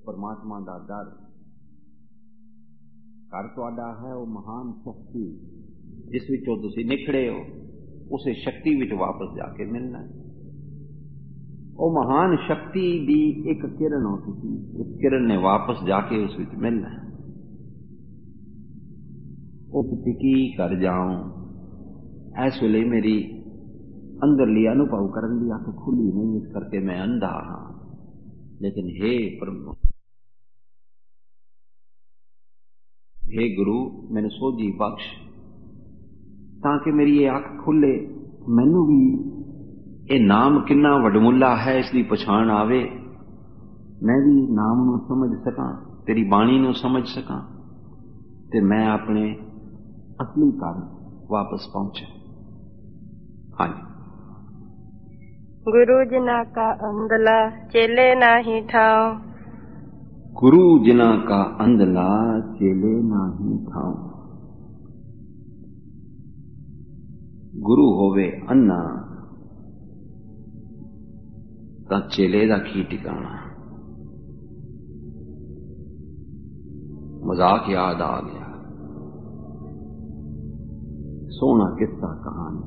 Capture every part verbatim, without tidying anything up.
परमात्मा का डर। घर तुहाडा है वो महान शक्ति जिस विचों तुसीं निकले हो, उस शक्ति विच वापस जाके मिलना है। वो महान शक्ति की एक किरण हो, तुसीं उस किरण ने वापस जाके उस विच मिलना है। उस टिकी कर जाऊं, इस वेले मेरी अंदरली अनुभव करन दी अख खुली नहीं, इस करके मैं अंधा हाँ। लेकिन हे प्रभु, हे गुरु, मैंने सोझी बख्श ताकि मेरी ये अख खुले, मैनू भी ये नाम किन्ना वडमुला है इसकी पछाण आवे, मैं भी नाम नू समझ सकां, तेरी बाणी नू समझ सकां, ते मैं अपने असली घर वापस पहुंचा। हाँ जी। गुरु जिना का अंधला चेले नाही ठाओ, गुरु जिना का अंधला चेले नाही ठाओ। गुरु होवे अन्ना तां चेले दा की टिकाना। मजाक याद आ गया, सोना किस्सा कहानी।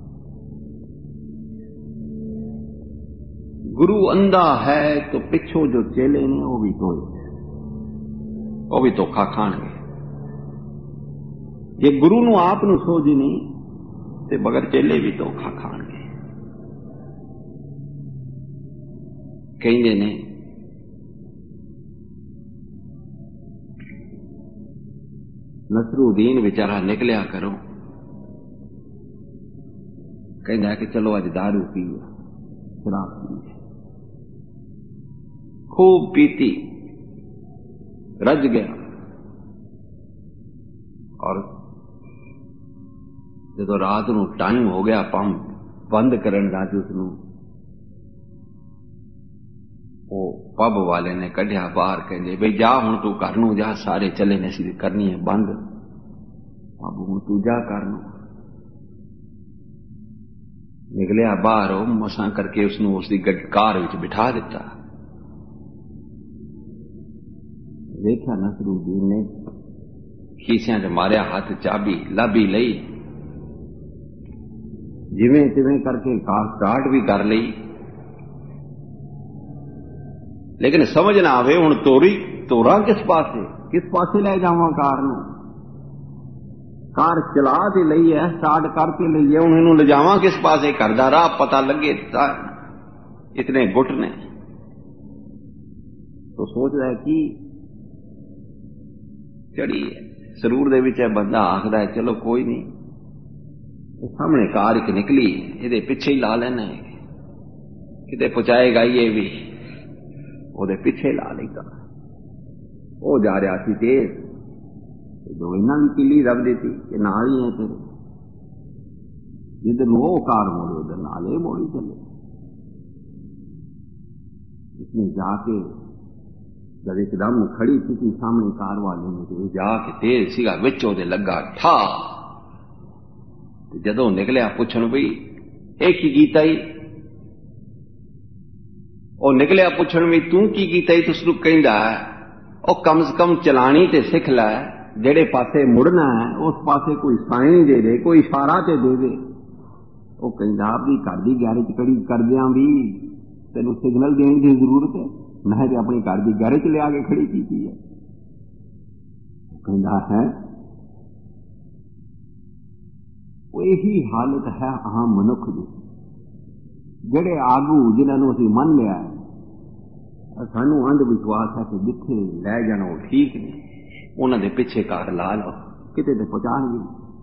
गुरु अंधा है तो पिछो जो चेले ने वो भी धोए, वो भी धोखा खाणगे। जे गुरु नू आप नू सोझ नहीं ते बगैर चेले भी धोखा खाणगे। कहते ने नसरुद्दीन बेचारा निकलिया करो, कहता है कि चलो अज दारू पी, शराब पी, खूब पीती, रज गया। और जो रात नू टाइम हो गया पंप बंद करन दा, उसनू वो पब वाले ने कढ़िया बाहर, कहते बई जा हुण तू घर नू जा, सारे चले ने सी करनी है बंद, पब हुण तू जा घर नू। निकलिया बाहर, हो मसां करके उसनू उसकी कार विच बिठा दिता। देखा नसरुद्दीन ने खीसियां च मारिया हाथ, चाबी लाभी लई, जिवें तिवें करके कार स्टार्ट भी कर लई, लेकिन समझ ना आवे हुण तोरी तोरा किस पासे, किस पासे ले जावां कार नू। कार चला ते लई है, स्टार्ट करके लई है, हुण इहनूं ले जावां किस पासे, घर दा राह पता लगे इतने गुट ने। तो सोच रहा है कि चढ़ी है सरूर दे विच, बंदा आखदा है चलो कोई नहीं, सामने कार एक निकली, इहदे पिछे ही ला लेना है, किते पहुंचाएगा ये भी, ओदे पिछे ला लेगा। वो जा रहा सी तेज, जो इन्हां भी किली रब देती कि नाल ही है तेरे, जिधर वो कार मोड़े उधर नाल ही मोड़ी चले। इसने जाके जब एकदम खड़ी थी सामने कार वाले ने, तो जाके तेज सीगा विच ओदे लगा ठा। जदों निकलिया पुछण बई एक ही कीता ही, ਉਹ ਨਿਕਲਿਆ ਪੁੱਛਣ ਵੀ ਤੂੰ ਕੀ ਕੀਤਾ ਹੀ, ਤੁਸ ਨੂੰ ਕਹਿੰਦਾ ਉਹ ਕਮ ਸੇ ਕਮ ਚਲਾਣੀ ਤੇ ਸਿੱਖ ਲੈ, ਜਿਹੜੇ ਪਾਸੇ ਮੁੜਨਾ ਹੈ ਉਸ ਪਾਸੇ ਕੋਈ ਸਾਈਨ ਦੇ ਦੇ, ਕੋਈ ਇਸ਼ਾਰਾ ਤੇ ਦੇ ਦੇ। ਉਹ ਕਹਿੰਦਾ ਵੀ ਘਰ ਦੀ ਗੈਰੇਜ ਕੜੀ ਕਰਦਿਆਂ ਵੀ ਤੈਨੂੰ ਸਿਗਨਲ ਦੇਣ ਦੀ ਜ਼ਰੂਰਤ ਹੈ, ਮੈਂ ਤੇ ਆਪਣੀ ਘਰ ਦੀ ਗੈਰੇਜ ਲਿਆ ਕੇ ਖੜੀ ਕੀਤੀ ਹੈ। ਉਹ ਕਹਿੰਦਾ ਹੈ ਉਹ ਇਹੀ ਹਾਲਤ ਹੈ ਆਮ ਮਨੁੱਖ ਦੀ, ਜਿਹੜੇ ਆਗੂ जिन्होंने असीं मन लिया है, सानू अंध विश्वास है कि जिथे लै जाना वो ठीक नहीं, उन्होंने पिछे कार ला लो किते ते पहुंचाणगे,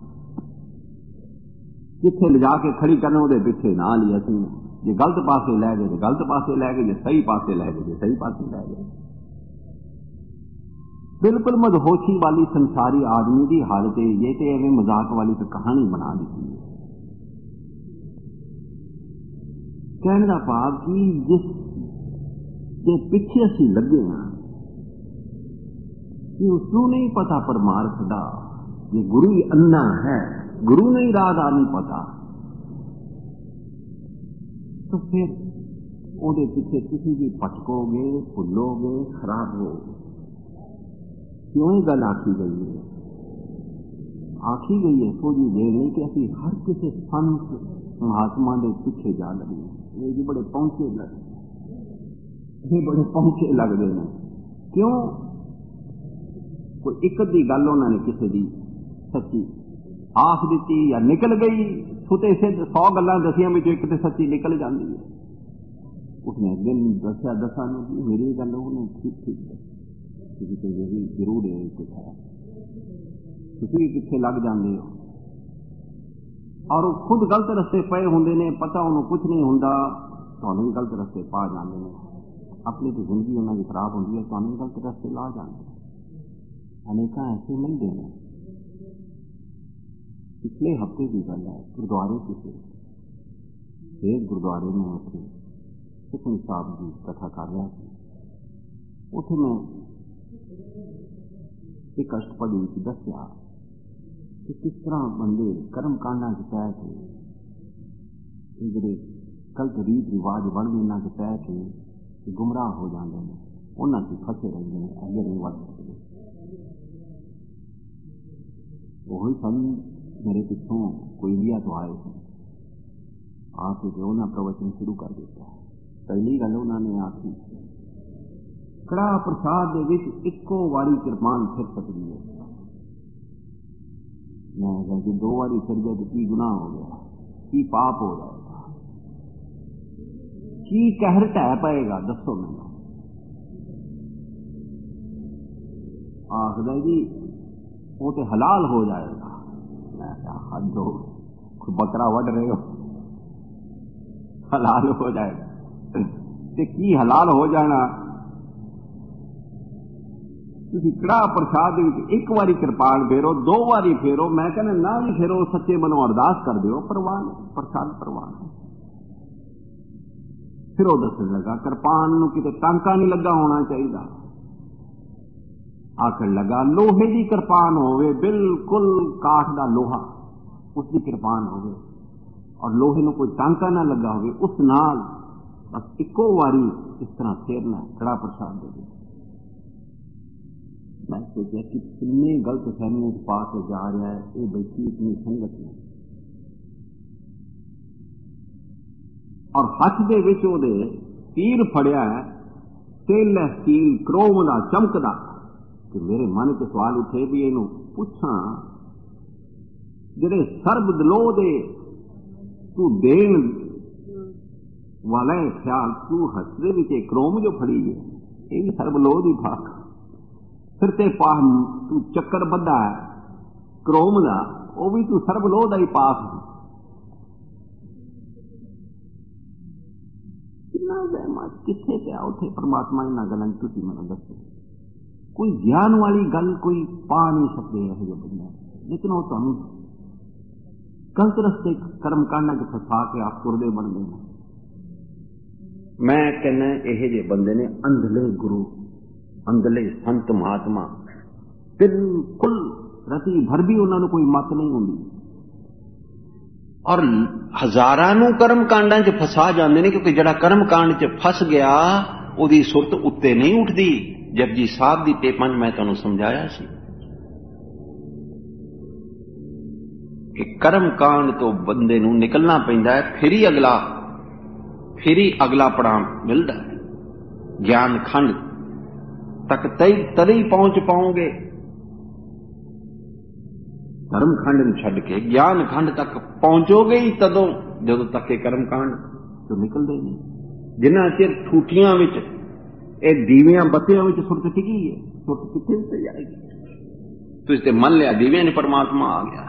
जिथे ले जाके खड़ी करना वो पिछे ना ली असीं, जे गलत पासे लै गए तो गलत पासे लै गए, जे सही पासे लै गए तो सही पासे लै गए। बिल्कुल मदहोशी वाली संसारी आदमी की हालत है ये, तो एवं मजाक वाली तो कहानी बना दी है। कहने का भाव कि जिस के पिछे असी लगे हाँ, कि उसनू नहीं पता परमार्थ दा, ये गुरु ही अन्ना है, गुरु नहीं राह दा नहीं पता, तो फिर ओदे पिछे किसी भी भटकोगे, भुलोगे, खराब होगे। क्यों ही गल आखी गई है? आखी गई है सो जी देर नहीं कि असी हर किसी संत महात्मा के पिछे जा लगे, ये जी बड़े पहुंचे लगे, ये बड़े पहुंचे लगते हैं। क्यों? कोई एक अद्धी गल उन्होंने किसी की सच्ची आख दी या निकल गई, सुते से सौ गल्लां दसियां में एक तो सच्ची निकल जाती है। उसने अगे दसिया दसा ने मेरी गल उन्हें ठीक ठीक दसी, यही जरूर है कुछ है, तुम भी कितने लग जाते हो और खुद गलत रस्ते पे होंगे ने, पता उन्होंने कुछ नहीं होंगे, तो भी गलत रस्ते पा जाते हैं। अपनी तो जिंदगी उन्होंने खराब होती है, तो भी गलत रस्ते ला जाते। अनेका ऐसे मिलते हैं। पिछले हफ्ते की गल है, गुरुद्वारे किसी फिर गुरुद्वारे में उसे सुखमनी साहब की कथा कर रहा था। उसे मैं एक अष्टपदी दसिया कि किस तरह बंदे कर्म कांडा च पै के जो गलत रीत रिवाज बन इन्हों च पै के गुमराह हो जाते हैं, उन्होंने फसे रहते हैं, अगे नहीं बढ़ सकते। वही सन मेरे पिछों कोई इंडिया तो आए थे, आके जो उन्हें प्रवचन शुरू कर दिया। पहली गल उन्होंने आखी कड़ा प्रसाद दे विच इक्को वारी किरपान फिर सकती है। मैं कहा कि दो बारी फिर जाए तो की गुनाह हो गया, की पाप हो जाएगा, की कहर ढह पाएगा, दसो मैंने। आखदा जी वो तो हलाल हो जाएगा। मैं क्या हद हो, कोई बकरा वढ़ रहे हो, हलाल हो जाएगा ते की हलाल हो जाना? कड़ा प्रसाद एक बारी कृपान फेरो, दो बारी फेरो, मैं कहना ना भी फेरो, सच्चे मनों अरदास कर दो, प्रवान प्रसाद प्रवान। फिर वो दसन लगा कृपान नूं किते टांका नहीं लगा होना चाहिए। आखिर लगा लोहे की कृपान होवे, बिल्कुल काठ का लोहा उसकी कृपान होवे और लोहे नूं कोई टांका ना लगा होवे, उस नाल बस इको वारी इस तरह फेरना कड़ा प्रसाद दे। मैं सोचा कि कितने गलत फहमियों पा के जा रहा है ये बैठी इतनी संगत में, और हथ दे विच ओदे तीर फड़िया है तेल स्टील क्रोम दा चमकदा। कि मेरे मन च सवाल उठे भी इनू पुछा जेड़े सर्ब दलो दे तू देन वाला ख्याल तू हसदे विच क्रोम जो फड़ी है ये भी सर्बलो दी फाक। फिर ते पाह तू चक्कर बद्धा है क्रोम का, वो भी तू सर्बलो का ही पास है। कितना वहमा किथे पिया उठे परमात्मा इन्होंने गलों तुम मैं दसो। कोई ज्ञान वाली गल कोई पा नहीं सकते यह बंदा, लेकिन वो तुम गलत रस्ते कर्म कांडा च फसा के आप तुरदे बन गए। मैं कहना यह जे बंदे ने अंधले गुरु अंधले संत महात्मा बिल्कुल रति भर भी उन्होंने कोई मत नहीं होंगी और हजारां नूं कर्म कांडां च फसा जाते हैं, क्योंकि जिहड़ा कर्म कांड च फस गया उहदी सुरत उत्ते नहीं उठती। जपजी साहब की टेपां मैं तुहानूं समझाया सी कि कर्म कांड तो बंदे नूं निकलना पैंदा है, फिर ही अगला फिर ही अगला पड़ाव मिलता है। ज्ञान खंड तक तई तद ही पहुंच पाओगे। कर्म खंड छड़ के ज्ञान खंड तक पहुंचोगे ही तदों जदों तक के कर्म कांड तो निकलते नहीं। जिन्ना चिर ठूठियां विच ए दीवियां बत्तियां विच सुरत टिकी है, सुरत किथे से जाएगी? तो इससे मन लिया दीवियां ने परमात्मा आ गया।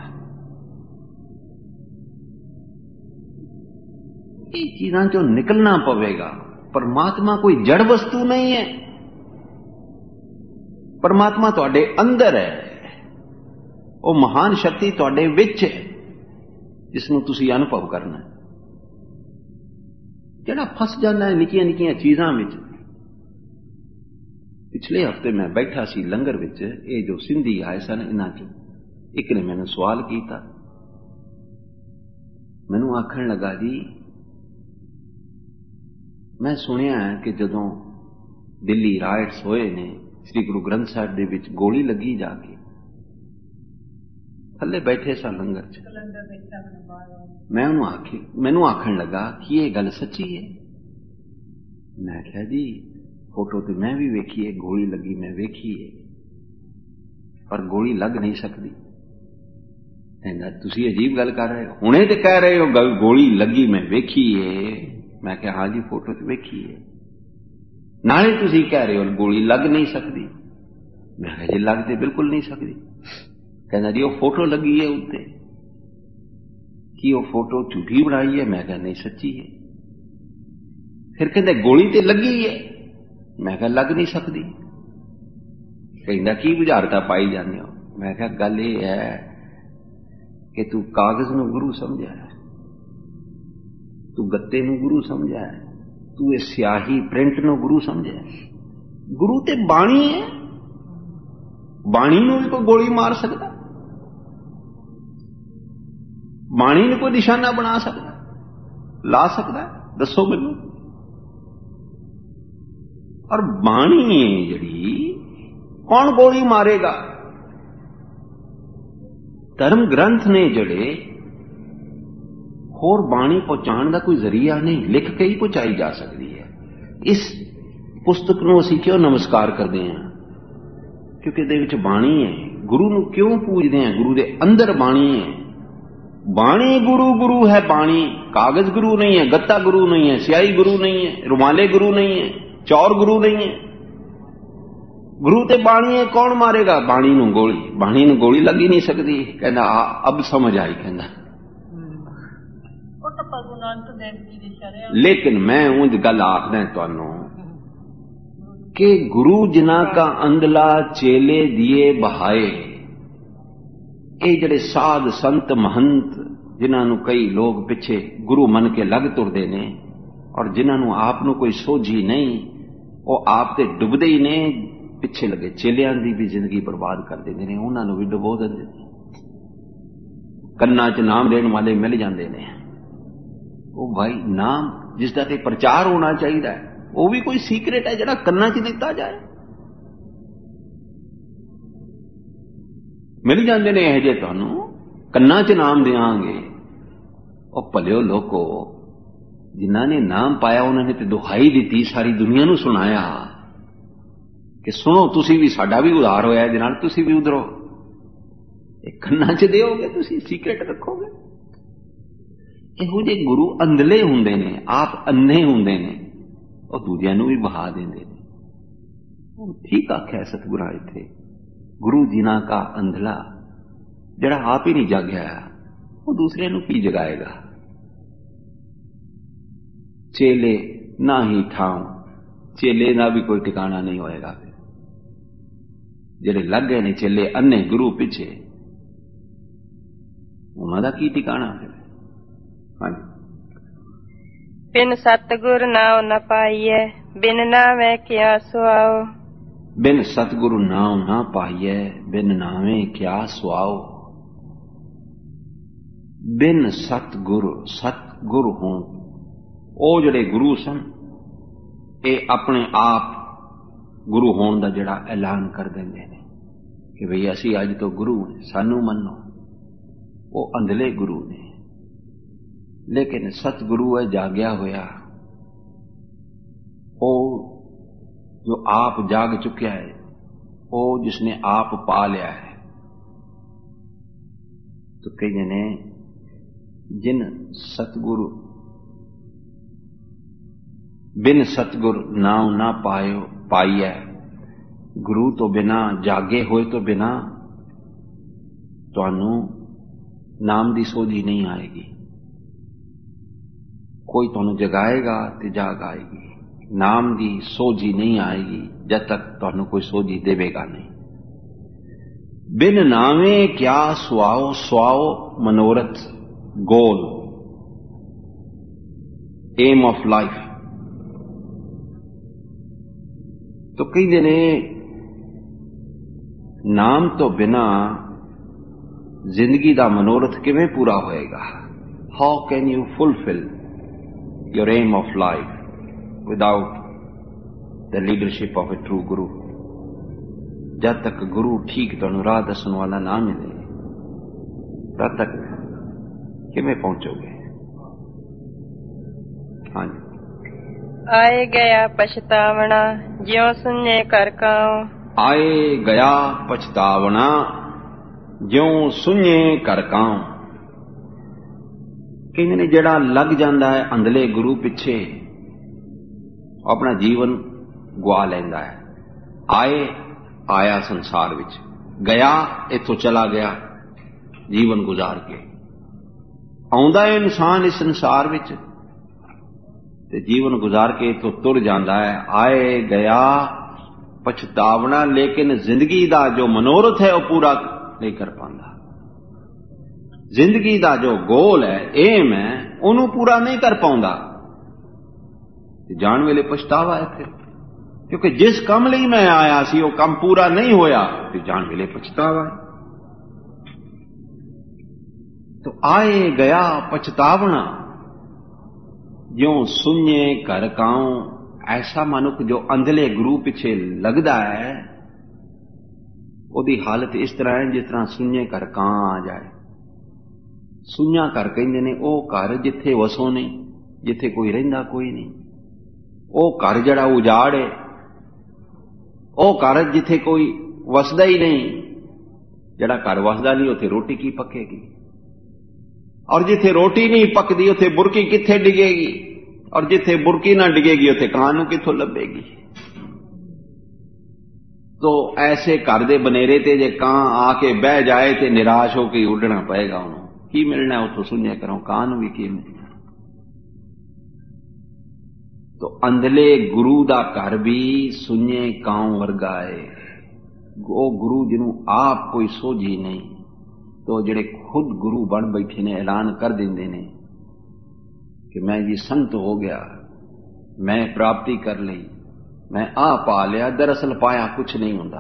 ये चीजां चो निकलना पवेगा। परमात्मा कोई जड़ वस्तु नहीं है, परमात्मा तुहाडे अंदर है। वो महान शक्ति तुहाडे विच है जिसनूं तुसीं अनुभव करना है। जिहड़ा फस जाता है निक्कियां निक्कियां चीजां विच। पिछले हफ्ते मैं बैठा सी लंगर विच, ये जो सिंधी आए सन इन्हां चों एक ने मैनूं सवाल किया। मैनूं आखण लगा जी मैं सुनिया है कि जदों दिल्ली राइट्स होए ने श्री गुरु ग्रंथ साहिब दे विच गोली लगी जाके थल्ले बैठे सा लंगर च। मैं उन्होंने आखी मैनू आखन लगा कि ये गल सच्ची है। मैं क्या जी फोटो तो मैं भी वेखी है, गोली लगी मैं वेखी है, पर गोली लग नहीं सकती। कहना तुसी अजीब गल कर रहे हो, हुणे तो कह रहे हो गल गोली लगी मैं वेखी है। मैं क्या हाँ जी फोटो तो वेखी है, नाले तुसी कह रहे हो गोली लग नहीं सकती। मैं कहा जी लग तो बिल्कुल नहीं सकती। कहना जी वो फोटो लगी है उत्ते, कि वो फोटो झूठी बनाई है। मैं कहा नहीं सच्ची है। फिर कहते गोली तो लगी है। मैं कहा लग नहीं सकती। कहना की बुझारता पाई जाने हो। मैं कहा गल ये है कि तू कागज में गुरु समझा है, तू गत्ते नूं गुरु समझा है, तू ये स्याही प्रिंट नूं गुरु समझा है। गुरु ते बाणी है, बाणी नूं भी कोई गोली मार सकता, बाणी नूं कोई निशाना बना सकता, ला सकता है? दसो मैनूं। और बाणी जिहड़ी कौन गोली मारेगा? धर्म ग्रंथ ने जिहड़े होर बाणी पहुंचाने का कोई जरिया नहीं, लिख के ही पहुंचाई जा सकती है। इस पुस्तक नूं असीं क्यों नमस्कार करते हैं? क्योंकि इहदे विच बाणी है। गुरु नूं क्यों पूजते हैं? गुरु दे अंदर बाणी है। बाणी गुरु, गुरु है बाणी। कागज गुरु नहीं है, गत्ता गुरु नहीं है, स्याही गुरु नहीं है, रुमाले गुरु नहीं है, चौर गुरु नहीं है। गुरु ते बाणी है, कौन मारेगा? बाणी नूं गोली, बाणी नूं गोली लग ही नहीं सकती। कहना अब समझ आई। कहना लेकिन मैं उंज गल आखदा तुहानू कि गुरु जिन्हां का अंदला चेले दिए बहाए, ये जड़े साध संत महंत जिन्हां नूं कई लोग पिछे गुरु मन के लग तुरदे ने, और जिन्हां नूं आप नूं कोई सोझी नहीं, वो आप ते डुबदे ही ने, पिछे लगे चेलियां दी भी जिंदगी बर्बाद कर देंदे ने, उन्हां नूं भी डुबो दिंदे ने। कन्नां च नाम देण वाले मिल जांदे ने। वो भाई नाम जिसदा ते प्रचार होना चाहिए, वो भी कोई सीक्रेट है जिहड़ा कन्नां च दिता जाए? मिल जांदे ने इहो जिहे तुहानूं, कन्नां च नाम देंगे। और भलिओ लोको, जिन्हां ने नाम पाया उन्होंने तो दुहाई दी, सारी दुनिया नूं सुनाया कि सुनो तुसी भी, साडा भी उधार होया इहदे नाल, तुसी भी उधरो। कन्नां च दिओगे, तुसी सीक्रेट रखोगे? इहो जे गुरु अंधले हुंदे ने, आप अन्ने हुंदे ने, और दूजिआं नूं भी बहा देंदे ने। ठीक आख्या सतगुरां इत्थे, गुरु जिन्हां का अंधला, जिहड़ा आप ही नहीं जागया, वो दूसरे नूं की जगाएगा? चेले ना ही ठाव, चेले का भी कोई ठिकाना नहीं होएगा। फिर जिहड़े लग गए ने चेले अन्ने गुरु पिछे, उन्हां दा की ठिकाना? फिर बिन सतगुर नाम न पाइए, बिन नामे क्या सुआओ। बिन सतगुरु नाम ना पाइए, बिन नामे क्या सुआओ। बिन सतगुरु, सतगुरु हों, ਉਹ ਜਿਹੜੇ गुरु सन, ਇਹ अपने आप गुरु होने का ਜਿਹੜਾ ऐलान कर देंगे ने कि भई असी अज तो गुरु ने, सानू मनो। वो अंधले गुरु ने, लेकिन सतगुरु है जागया होया, वो जो आप जाग चुका है, वो जिसने आप पा लिया है। तो कई ने जिन सतगुरु, बिन सतगुर नाम ना पायो पाइए, गुरु तो बिना जागे होए तो बिना तुहानू नाम दी सोझी नहीं आएगी। कोई तुहानू जगाएगा तो जाग आएगी, नाम दी सोझी नहीं आएगी जब तक तुहानू कोई सोझी देवेगा नहीं। बिन नामे क्या सुआओ, सुआओ मनोरथ, गोल, एम ऑफ लाइफ। तो कहते ने नाम तो बिना जिंदगी का मनोरथ किवें पूरा होएगा? How can you fulfil your aim of life without the leadership of a true guru? जब तक गुरु ठीक तुहानू राह दसन वाला ना मिले तब तक किवें पहुंचोगे? हाँ जी। आए गया पछतावना ज्यों सुने कर काओ। आए गया पछतावना ज्यों सुने कर काओ। कहते ने जड़ा लग जाता है अंधले गुरु पिछे अपना जीवन गुआ लेंदा है। आए आया संसार विच, गया इथों चला गया जीवन गुजार के। आउंदा है इंसान इस संसार विच ते जीवन गुजार के इथों तुर जाता है। आए गया पछतावना, लेकिन जिंदगी दा जो मनोरथ है वह पूरा नहीं कर पाता। जिंदगी दा जो गोल है, एम है, उन्होंने पूरा नहीं कर पाता। जान वेले पछतावा है फिर, क्योंकि जिस काम लिए मैं आया सी वो काम पूरा नहीं होया, फिर जान वेले पछतावा है। तो आए गया पछतावना ज्यों सुने घर काऊं। ऐसा मनुख जो अंधले गुरु पिछे लगदा है, ओदी हालत इस तरह है जिस तरह सुने घर कां आ जाए। सुनिया घर कहंदे ने ओह घर जिथे वसो नहीं, जिथे कोई रहिंदा कोई नहीं। ओह घर जड़ा उजाड़ है, ओह घर जिथे कोई वसदा ही नहीं। जड़ा घर वसदा नहीं उथे रोटी की पकेगी, और जिथे रोटी नहीं पकदी उथे बुरकी किथे डिगेगी, और जिथे बुरकी ना डिगेगी उथे कां किथों लभेगी। तो ऐसे घर दे बनेरे ते जे कां आके बह जाए ते निराश होकर उड़ना पएगा। उन्होंने की मिलना उथों सुनिया करो, कां भी की मिलना। तो अंधले गुरु दा घर भी सुने कां वर्गा है। वो गुरु जिन्हों आप कोई सोझी नहीं, तो जेड़े खुद गुरु बन बैठे ने ऐलान कर देंदे ने कि मैं जी संत हो गया, मैं प्राप्ति कर ली, मैं आ पा लिया। दरअसल पाया कुछ नहीं होता।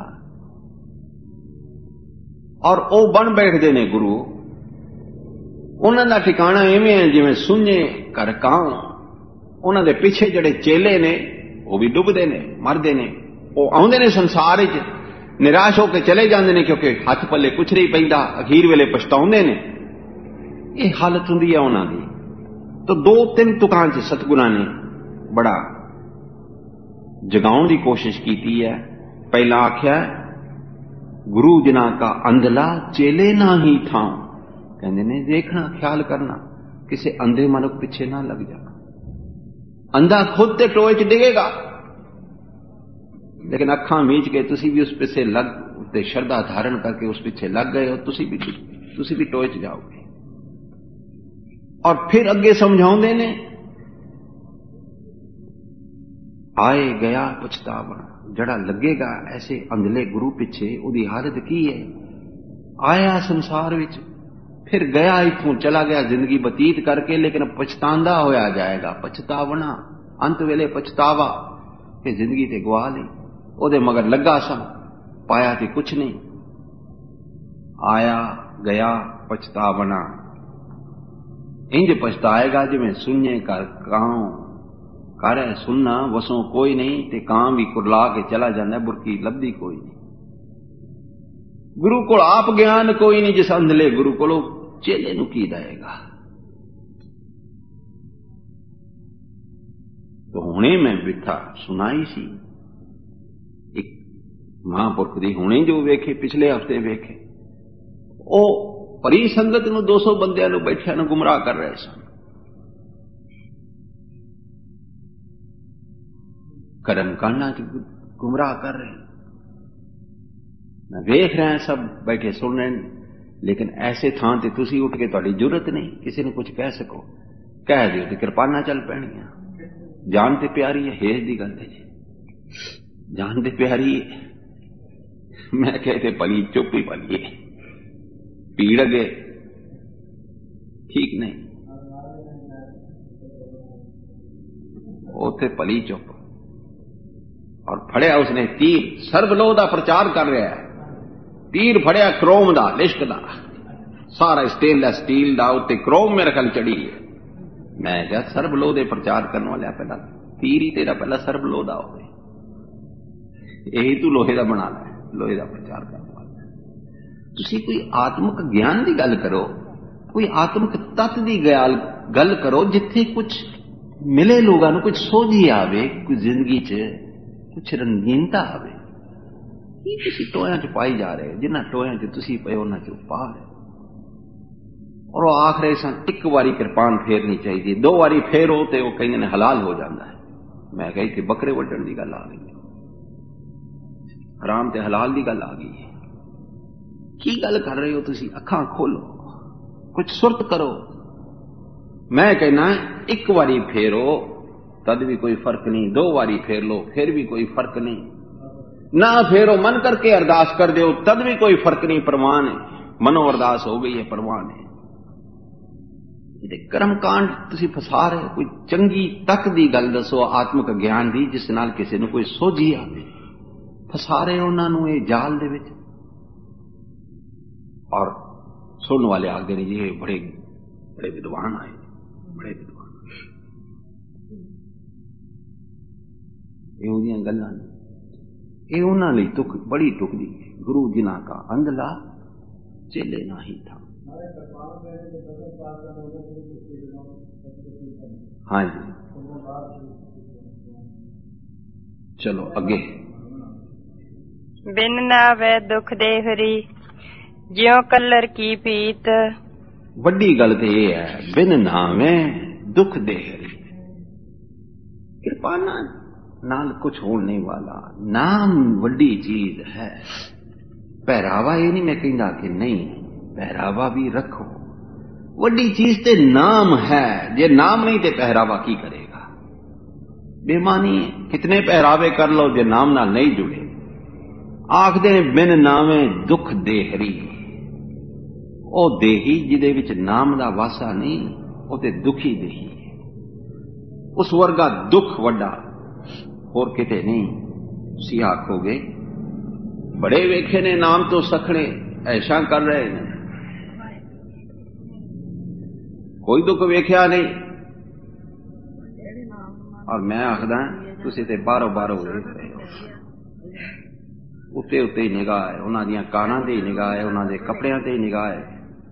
और वो बन बैठते ने गुरु, उन्हों का ठिकाना इवें है जिवें सुने घर कां। उन्होंने पिछे जड़े चेले ने वो भी डुबदे ने, मरदे ने। वो आउंदे ने संसार विच, निराश होकर चले जाते हैं, क्योंकि हथ पल्ले कुछ नहीं पैंदा, अखीर वेले पछताउंदे ने। ये हालत हुंदी है उन्हां दी। तो दो तीन तुकां च सतगुरां ने बड़ा जगाउण की कोशिश की है। पहला आख्या गुरु जिना का अंधला चेले ना ही ठाऊं। कहते ने देखना, ख्याल करना, किसी अंधे मनुख पिछे ना लग जाना। अंधा खुद ते टोए च डिगेगा, लेकिन अखां मीच के तुसी भी उस पिछे लग ते श्रद्धा धारण करके उस पिछे लग गए हो, तुसी भी तुसी भी टोए च जाओगे। और फिर अगे समझाउंदे ने आए गया पछतावना। जड़ा लगेगा ऐसे अंधले गुरु पिछे, उदी हालत की है? आया संसार विच, फिर गया इथों चला गया जिंदगी बतीत करके, लेकिन पछतांदा होया जाएगा। पछतावना, अंत वेले पछतावा कि जिंदगी ते गवा ली। ओदे मगर लगा सा, पाया ते कुछ नहीं। आया गया पछतावना, इंज पछताएगा जिवें सुने कर कां। कर है सुनना, वसों कोई नहीं, ते कां भी कुरला के चला जाता, बुरकी लभदी कोई नहीं। गुरु को आप ज्ञान कोई नहीं, जिस अंधले गुरु को चेले नूं की देगा। तो हुणे मैं बिठा सुनाई सी एक महापुरख दी, हुणे जो वेखे पिछले हफ्ते वेखे, ओ परी संगत नूं दो सौ बंदियां नूं बैठिया नूं गुमराह कर रहे सन। कर्म कांडा च गुमराह कर रहे, मैं वेख रहे हैं, सब बैठे सुन रहे हैं। लेकिन ऐसे थां ते तुसी उठ के तुहाडी जुरत नहीं किसी ने कुछ कह सको। कह दिओ ते किरपाना चल पैणियां। जान ते प्यारी है, हेज दी गल है जी, जान ते प्यारी है। मैं कहते भली चुप ही भली है, पीड़ अगे ठीक नहीं, उथे भली चुप। और फड़िया उसने तीर, सर्वलोह दा प्रचार कर रहा है। तीर फड़िया क्रोम दा, लिश्क दा, सारा स्टेनलेस स्टील दा, उत्ते क्रोम मेरे ख्याल चढ़ी है। मैं क्या सर्वलोह दे प्रचार करने वाले पहला तीर ही तेरा पहला सर्वलोह दा हो, यही तू लोहे दा बना लै। लोहे का प्रचार करने वाला। तुसी कोई आत्मक ज्ञान की गल करो, कोई आत्मक तत्व की गल गल करो जिथे कुछ मिले, लोगों को कुछ सोझी आवे, कुछ जिंदगी च कुछ रंगीनता आवे। की तुसी टोया च पाई जा रहे हो? जिन्हां टोया च तुसी पए उन्हां च पा रहे हो। और वो आख रहे सन एक बारी कृपान फेरनी चाहिए, दो बारी फेरो तो वो कहीं ने हलाल हो जाता है। मैं कही कि बकरे वड्डण की गल आ गई, हराम ते हलाल की गल आ गई है। की गल कर रहे हो तुसी? अखां खोलो, कुछ सुरत करो। मैं कहना एक बारी फेरो तद भी कोई फर्क नहीं, दो बारी फेर लो फिर भी कोई फर्क नहीं, ना फेरो मन करके अरदास कर दो तद भी कोई फर्क नहीं, प्रमाण है। मनो अरदास हो गई है, प्रमाण है। कर्म कांड तुसी फसा रहे हो। कोई चंगी तक दी गल दसो, आत्मक ज्ञान दी, जिस नाल किसी नूं कोई सोझी आवे। फसा रहे हो उन्हां नूं इह जाल दे विच। और सुनने वाले आखदे ने जी ये बड़े बड़े विद्वान आए, बड़े विद्वान। इहो जिहियां गल्लां ने, ਇਹ ਉਹਨਾਂ ਲਈ दुख बड़ी दुख दी। गुरु जिना का अंधला चेले नाही था। हाँ जी, चलो अगे। बिन नावे दुख दे हरी, ज्यों कलर की पीत। वड्डी गल ते ये है, बिन नावे दुख दे हरी। कृपा ना नाल कुछ होने वाला, नाम वड्डी चीज है। पहरावा ये नहीं मैं कहता कि नहीं, पहरावा भी रखो, वड्डी चीज ते नाम है। जे नाम नहीं ते पहरावा की करेगा? बेमानी कितने पहरावे कर लो जे नाम नाल नहीं जुड़े। आखदे बिन नावे दुख देहरी। ओ देही जिदे विच नाम दा वासा नहीं, ओ ते दुखी देही है। उस वर्गा दुख वड्डा होर किते नहीं। तुसीं आखोगे बड़े वेखे ने नाम तो सखने, ऐसा कर रहे हैं, कोई दुख वेख्या नहीं। और मैं आखदा तुसीं ते बाहरों बाहरों वेख रहे हो। उत्ते उत्ते ही निगाह है, उन्हां दियां कानां ते ही निगाह है, उन्हां दे कपड़ियां ते ही निगाह है,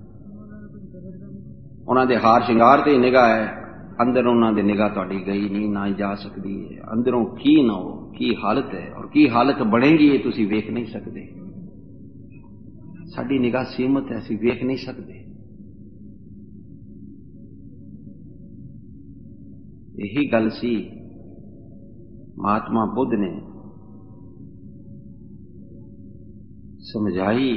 उन्हां दे हार शिंगार ते ही निगाह है। अंदर उन्हां दी निगाह तुहाडी गई नहीं, ना जा सकती है। अंदरों की ना हो, की हालत है और की हालत बनेगी ये तुसीं वेख नहीं सकते। साडी निगाह सीमित है, असीं वेख नहीं सकते। यही गल सी महात्मा बुद्ध ने समझाई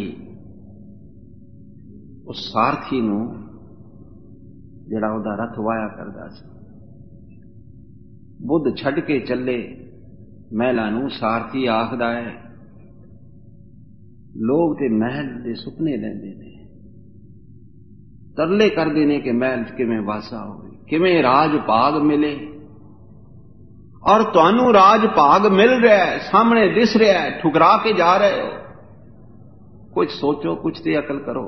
उस सारथी नूं जिहड़ा उहदा रथ वाया करदा सी। बुद्ध छड्ड के चले महलां नूं। सारथी आखदा है लोग ते महल दे सुपने लैंदे ने, तरले करदे ने कि महल किवें वासा होवे, किवें राज भाग मिले। और तुहानूं राज भाग मिल रहा है, सामने दिस रहा है, ठुकरा के जा रहे हो। कुछ सोचो, कुछ ते अकल करो।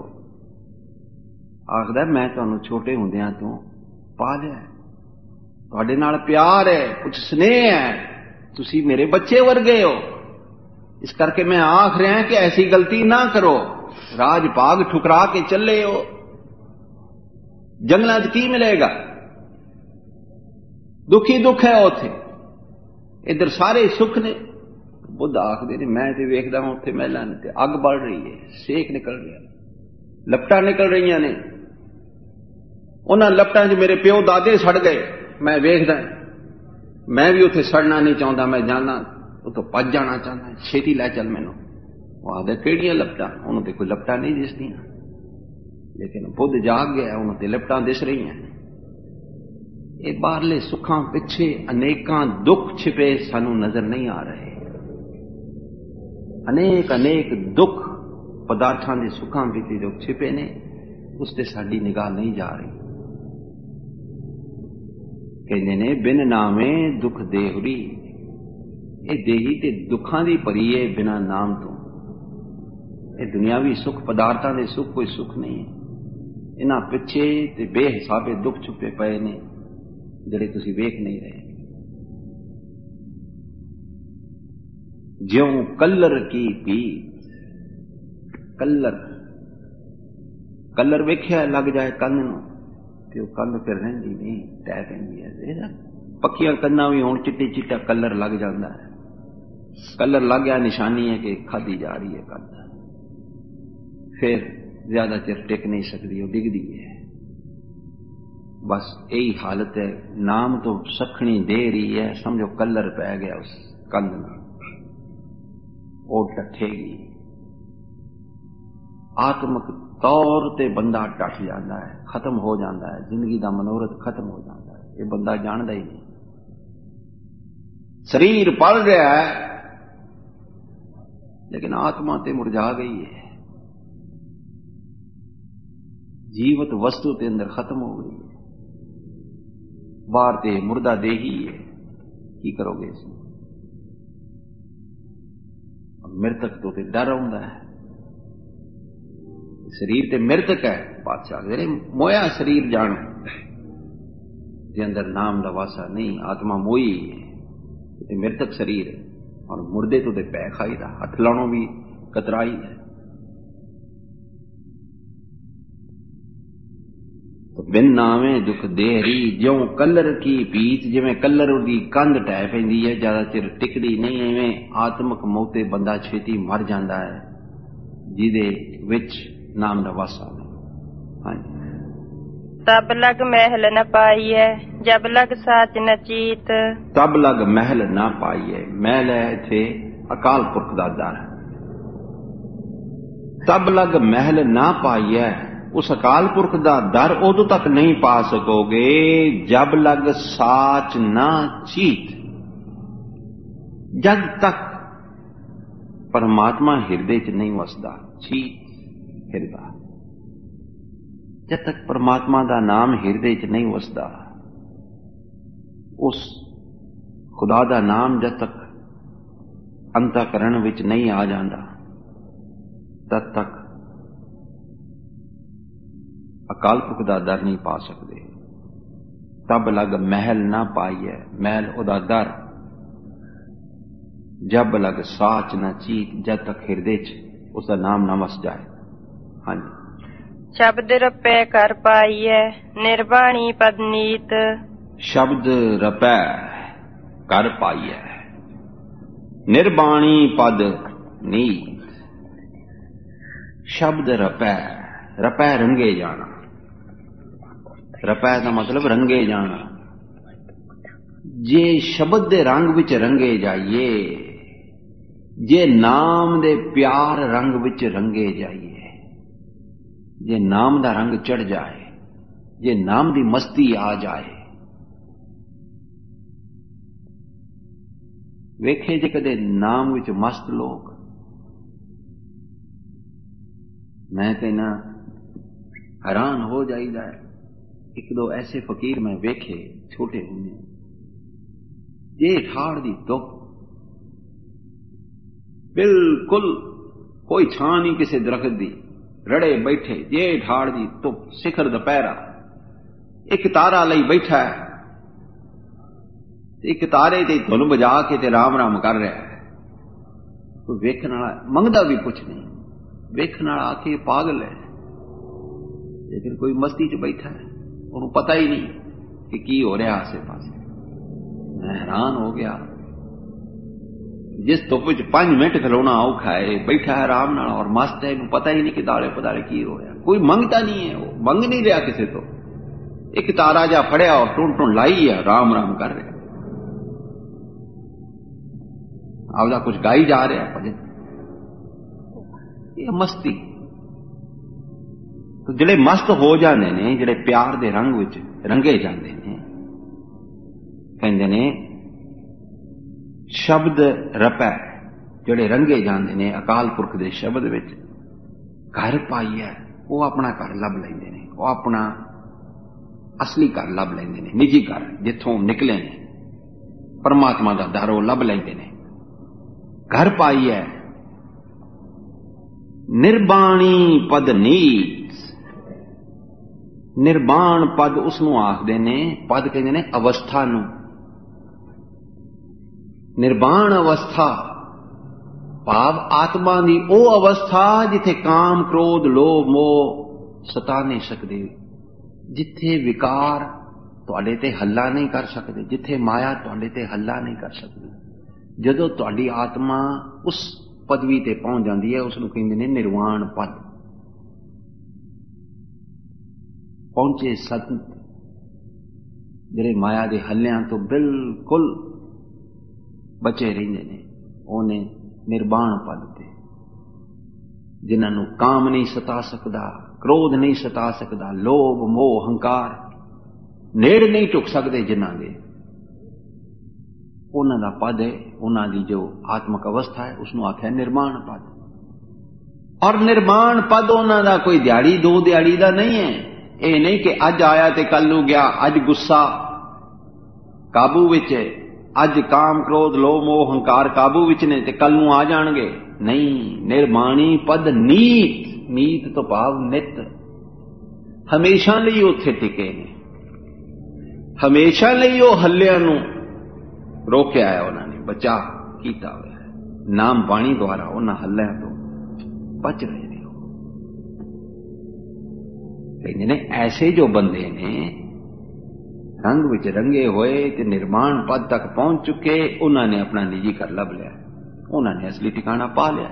आखदा मैं तुहानूं छोटे हुंदियां तो पालिया, तुहाडे नाल प्यार है, कुछ स्नेह है, तुसीं मेरे बच्चे वर्गे हो। इस करके मैं आख रहा कि ऐसी गलती ना करो। राज भाग ठुकरा के चले हो, जंगलां च की मिलेगा? दुखी दुख है उथे, इधर सारे सुख ने। बुद्ध आखदे ने मैं ते वेखदा हां उत्थे महलां ते अग बल रही है, सेक निकल रहा, लपटां निकल रही ने। उन्हां लपटां च मेरे प्यो दादे सड़ गए, मैं वेखदा। मैं भी उत्थे सड़ना नहीं चाहता, मैं जाना उतो भज जाना चाहता, छेती लै चल मैनू। वो आखदा किहड़ियां लपटां? उन्होंने ते कोई लपटां नहीं दिसदियां। लेकिन बुद्ध जाग गया, उन्होंने ते लपटां दिस रही हैं। ये बाहरले सुखां पिछे अनेकां दुख छिपे सानू नजर नहीं आ रहे। अनेक अनेक दुख पदार्थां दे सुखां विच जो छिपे ने, उस ते साडी निगाह नहीं जा रही। कहंदे ने बिन नामे दुख देहरी। ये देही ते दुखां दी भरी है बिना नाम तो। ये दुनियावी सुख पदार्थां दे सुख कोई सुख नहीं है। इन्हां पिछे ते बेहिसाबे दुख छुपे पए ने जिहड़े तुसीं वेख नहीं रहे। ज्यों कल्लर की पीत। कल्लर कल्लर वेख्या लग जाए कंध नूं ते ओह कंध फिर रहिंदी नहीं, टह पैंदी है। पक्कियां कंधां भी हुण चिट्टे चिट्टा कलर लग जाता है। कलर लग गया निशानी है कि खाधी जा रही है कंध, फिर ज्यादा चिर टिक नहीं सकती, वो डिगदी है। बस यही हालत है। नाम तो सखनी दे रही है, समझो कलर पै गया उस कंध में, वो टठेगी। आत्मक तौर ते बंदा टट जाता है, खत्म हो जाता है, जिंदगी का मनोरथ खत्म हो जाता है। ये बंदा जानता ही नहीं। शरीर पल रहा है लेकिन आत्मा ते मुरझा गई है, जीवत वस्तु के अंदर खत्म हो गई है। बाहर ते मुर्दा देही है, की करोगे इसमें? मृतक तो ते डर आउंदा है। शरीर ते मृतक है। बादशाह कहते मोया शरीर जान जे अंदर नाम दा वासा नहीं, आत्मा मोई है, ते मृतक शरीर है और मुर्दे तो ते पै खाई दा, हथ लाणों भी कतराई है। तो बिन नामे दुख देहरी ज्यों कलर की पीत। जिवें कलर दी कंध टह पैंदी है, ज्यादा चिर टिकदी नहीं, इवें आत्मक मौते बंदा छेती मर जाता है जिहदे विच नाम दा वासा नहीं। हाँ जी। तब लग महल न पाइए जब लग साच न चीत। तब लग महल ना पाइए। महल है इत्थे अकाल पुरख दा दर। तब लग महल ना पाइए, उस अकाल पुरख दा दर उदों तक नहीं पा सकोगे जब लग साच ना चीत। जब तक परमात्मा हिरदे च नहीं वसदा। चीत हिरदा, जब तक परमात्मा का नाम हिरदे च नहीं वसदा, उस खुदा का नाम जब तक अंतःकरण विच नहीं आ जाता, तब तक अकाल पुरख दा दर नहीं पा सकते। तब लग महल ना पाइए, महल उदा दर। जब लग साच ना चीत, जब तक हिरदे च उसका नाम ना वस जाए। हाँ जी। शब्द रपै कर पाइए निर्वाणी पद नीत। शब्द रपै कर पाइए निर्वाणी पद नीत। शब्द रपै, रपै रंगे जाना। रपै का मतलब रंगे जाना। जे शब्द दे रंग विच रंगे जाइए, जे नाम दे प्यार रंग विच रंगे जाइए, जे नाम दा रंग चढ़ जाए, जे नाम दी मस्ती आ जाए। वेखे जे कदे नाम विच मस्त लोग, मैं कहना हैरान हो जाइदा है। एक दो ऐसे फकीर मैं वेखे छोटे होंगे, जे ठाड़ दी धुप, बिल्कुल कोई छां नहीं किसी दरख्त दी, रड़े बैठे जे ठाड़ दी धुप, सिखर दोपहरा, एक तारा लई बैठा है, एक तारे ते धुन बजा के ते राम राम कर रहा है। कोई वेखण वाला मंगदा भी कुछ नहीं, वेखण वाला आके पागल है, लेकिन कोई मस्ती च बैठा है, उन्हें पता ही नहीं कि की हो रहा आसे पासे। मैं हैरान हो गया। जिस धुप च पांच मिनट खलोना औखा है, बैठा है आराम नाल और मस्त है, पता ही नहीं कि दाले पदाले की हो रहा। कोई मंगता नहीं है, वो मंग नहीं रहा किसी तो। एक तारा जा फड़िया और टुन टुन लाई है, राम राम कर रहा, आपदा कुछ गाई जा रहा है भजन। ये मस्ती। तो जिहड़े मस्त हो जाते ने, जिहड़े प्यार दे रंग विच रंगे जाते ने, कहंदे ने शब्द रपै, जिहड़े रंगे जाते ने अकाल पुरख दे शब्द विच। घर पाइए, वो अपना घर लभ लैंदे ने, वो अपना असली घर लभ लैंदे ने, निजी घर जिथों निकले ने, परमात्मा दा दर वो लभ लैंदे ने। घर पाइए निर्बाणी पद नीत। निर्बाण पद उसनू आखदे ने, पद कहंदे ने अवस्था नू। निर्बाण अवस्था भाव आत्मा की वो अवस्था जिथे काम क्रोध लोभ मोह सता नहीं सकते, जिथे विकार तुहाडे ते हल्ला नहीं कर सकते, जिथे माया तुहाडे ते हल्ला नहीं कर सकती। जदों तुहाडी आत्मा उस पदवी ते पहुंच जाती है, उसनूं कहंदे ने निर्वाण पद। पहुंचे संत जिहड़े माया दे हल्लियां तो बिल्कुल बचे रहिंदे ने, उहने निर्वाण पद ते, जिन्हां नूं काम नहीं सता सकदा, क्रोध नहीं सता सकदा, लोभ मोह हंकार नेड़ नहीं टुक सकते, जिन्हां दे उन्हां दा पद है, उन्हां दी जो आत्मक अवस्था है उसनूं आख्या निर्माण पद। और निर्माण पद उन्हां दा कोई दिहाड़ी दो दिहाड़ी दा नहीं है। ये नहीं कि अज आया ते कल नूं गया, अज गुस्सा काबू विच है, अज काम क्रोध लोभ मोह हंकार काबू विच ने ते कल नूं आ जाणगे, नहीं। निर्माणी पद नीत, नीत तो भाव नित, हमेशा लई उत्थे टिके ने, हमेशा लई वो हल्लियां नूं रोकिया है, उन्होंने बचा किया हुआ है। नाम बाणी द्वारा उन्हां हल्लियां तो बच रहे ने। कहते ने ऐसे जो बंदे ने रंग विच रंगे हुए ते निर्माण पद तक पहुंच चुके, उन्होंने अपना निजी घर लभ लिया, उन्होंने असली ठिकाना पा लिया।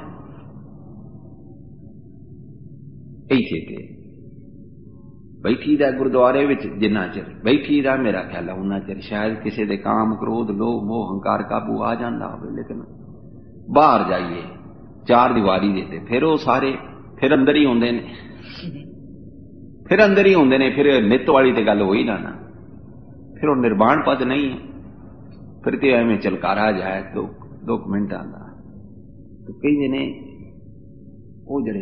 इथे ते बैठी दा गुरुद्वारे विच जिन्ना चिर बैठी दा, मेरा ख्याल है उन्ना चिर शायद किसी दे काम क्रोध लोभ मोह हंकार काबू आ जाता हो, लेकिन बाहर जाइए चार दीवारी देते फिर वो सारे फिर अंदर ही होंदे ने, फिर अंदर ही होंदे ने, फिर नित वाली तो गल होई ना ना, फिर वो निर्वाण पद नहीं है, फिर तो एवं चलकारा जाए दो दो मिनट आंदा। तो कई ने वो जड़े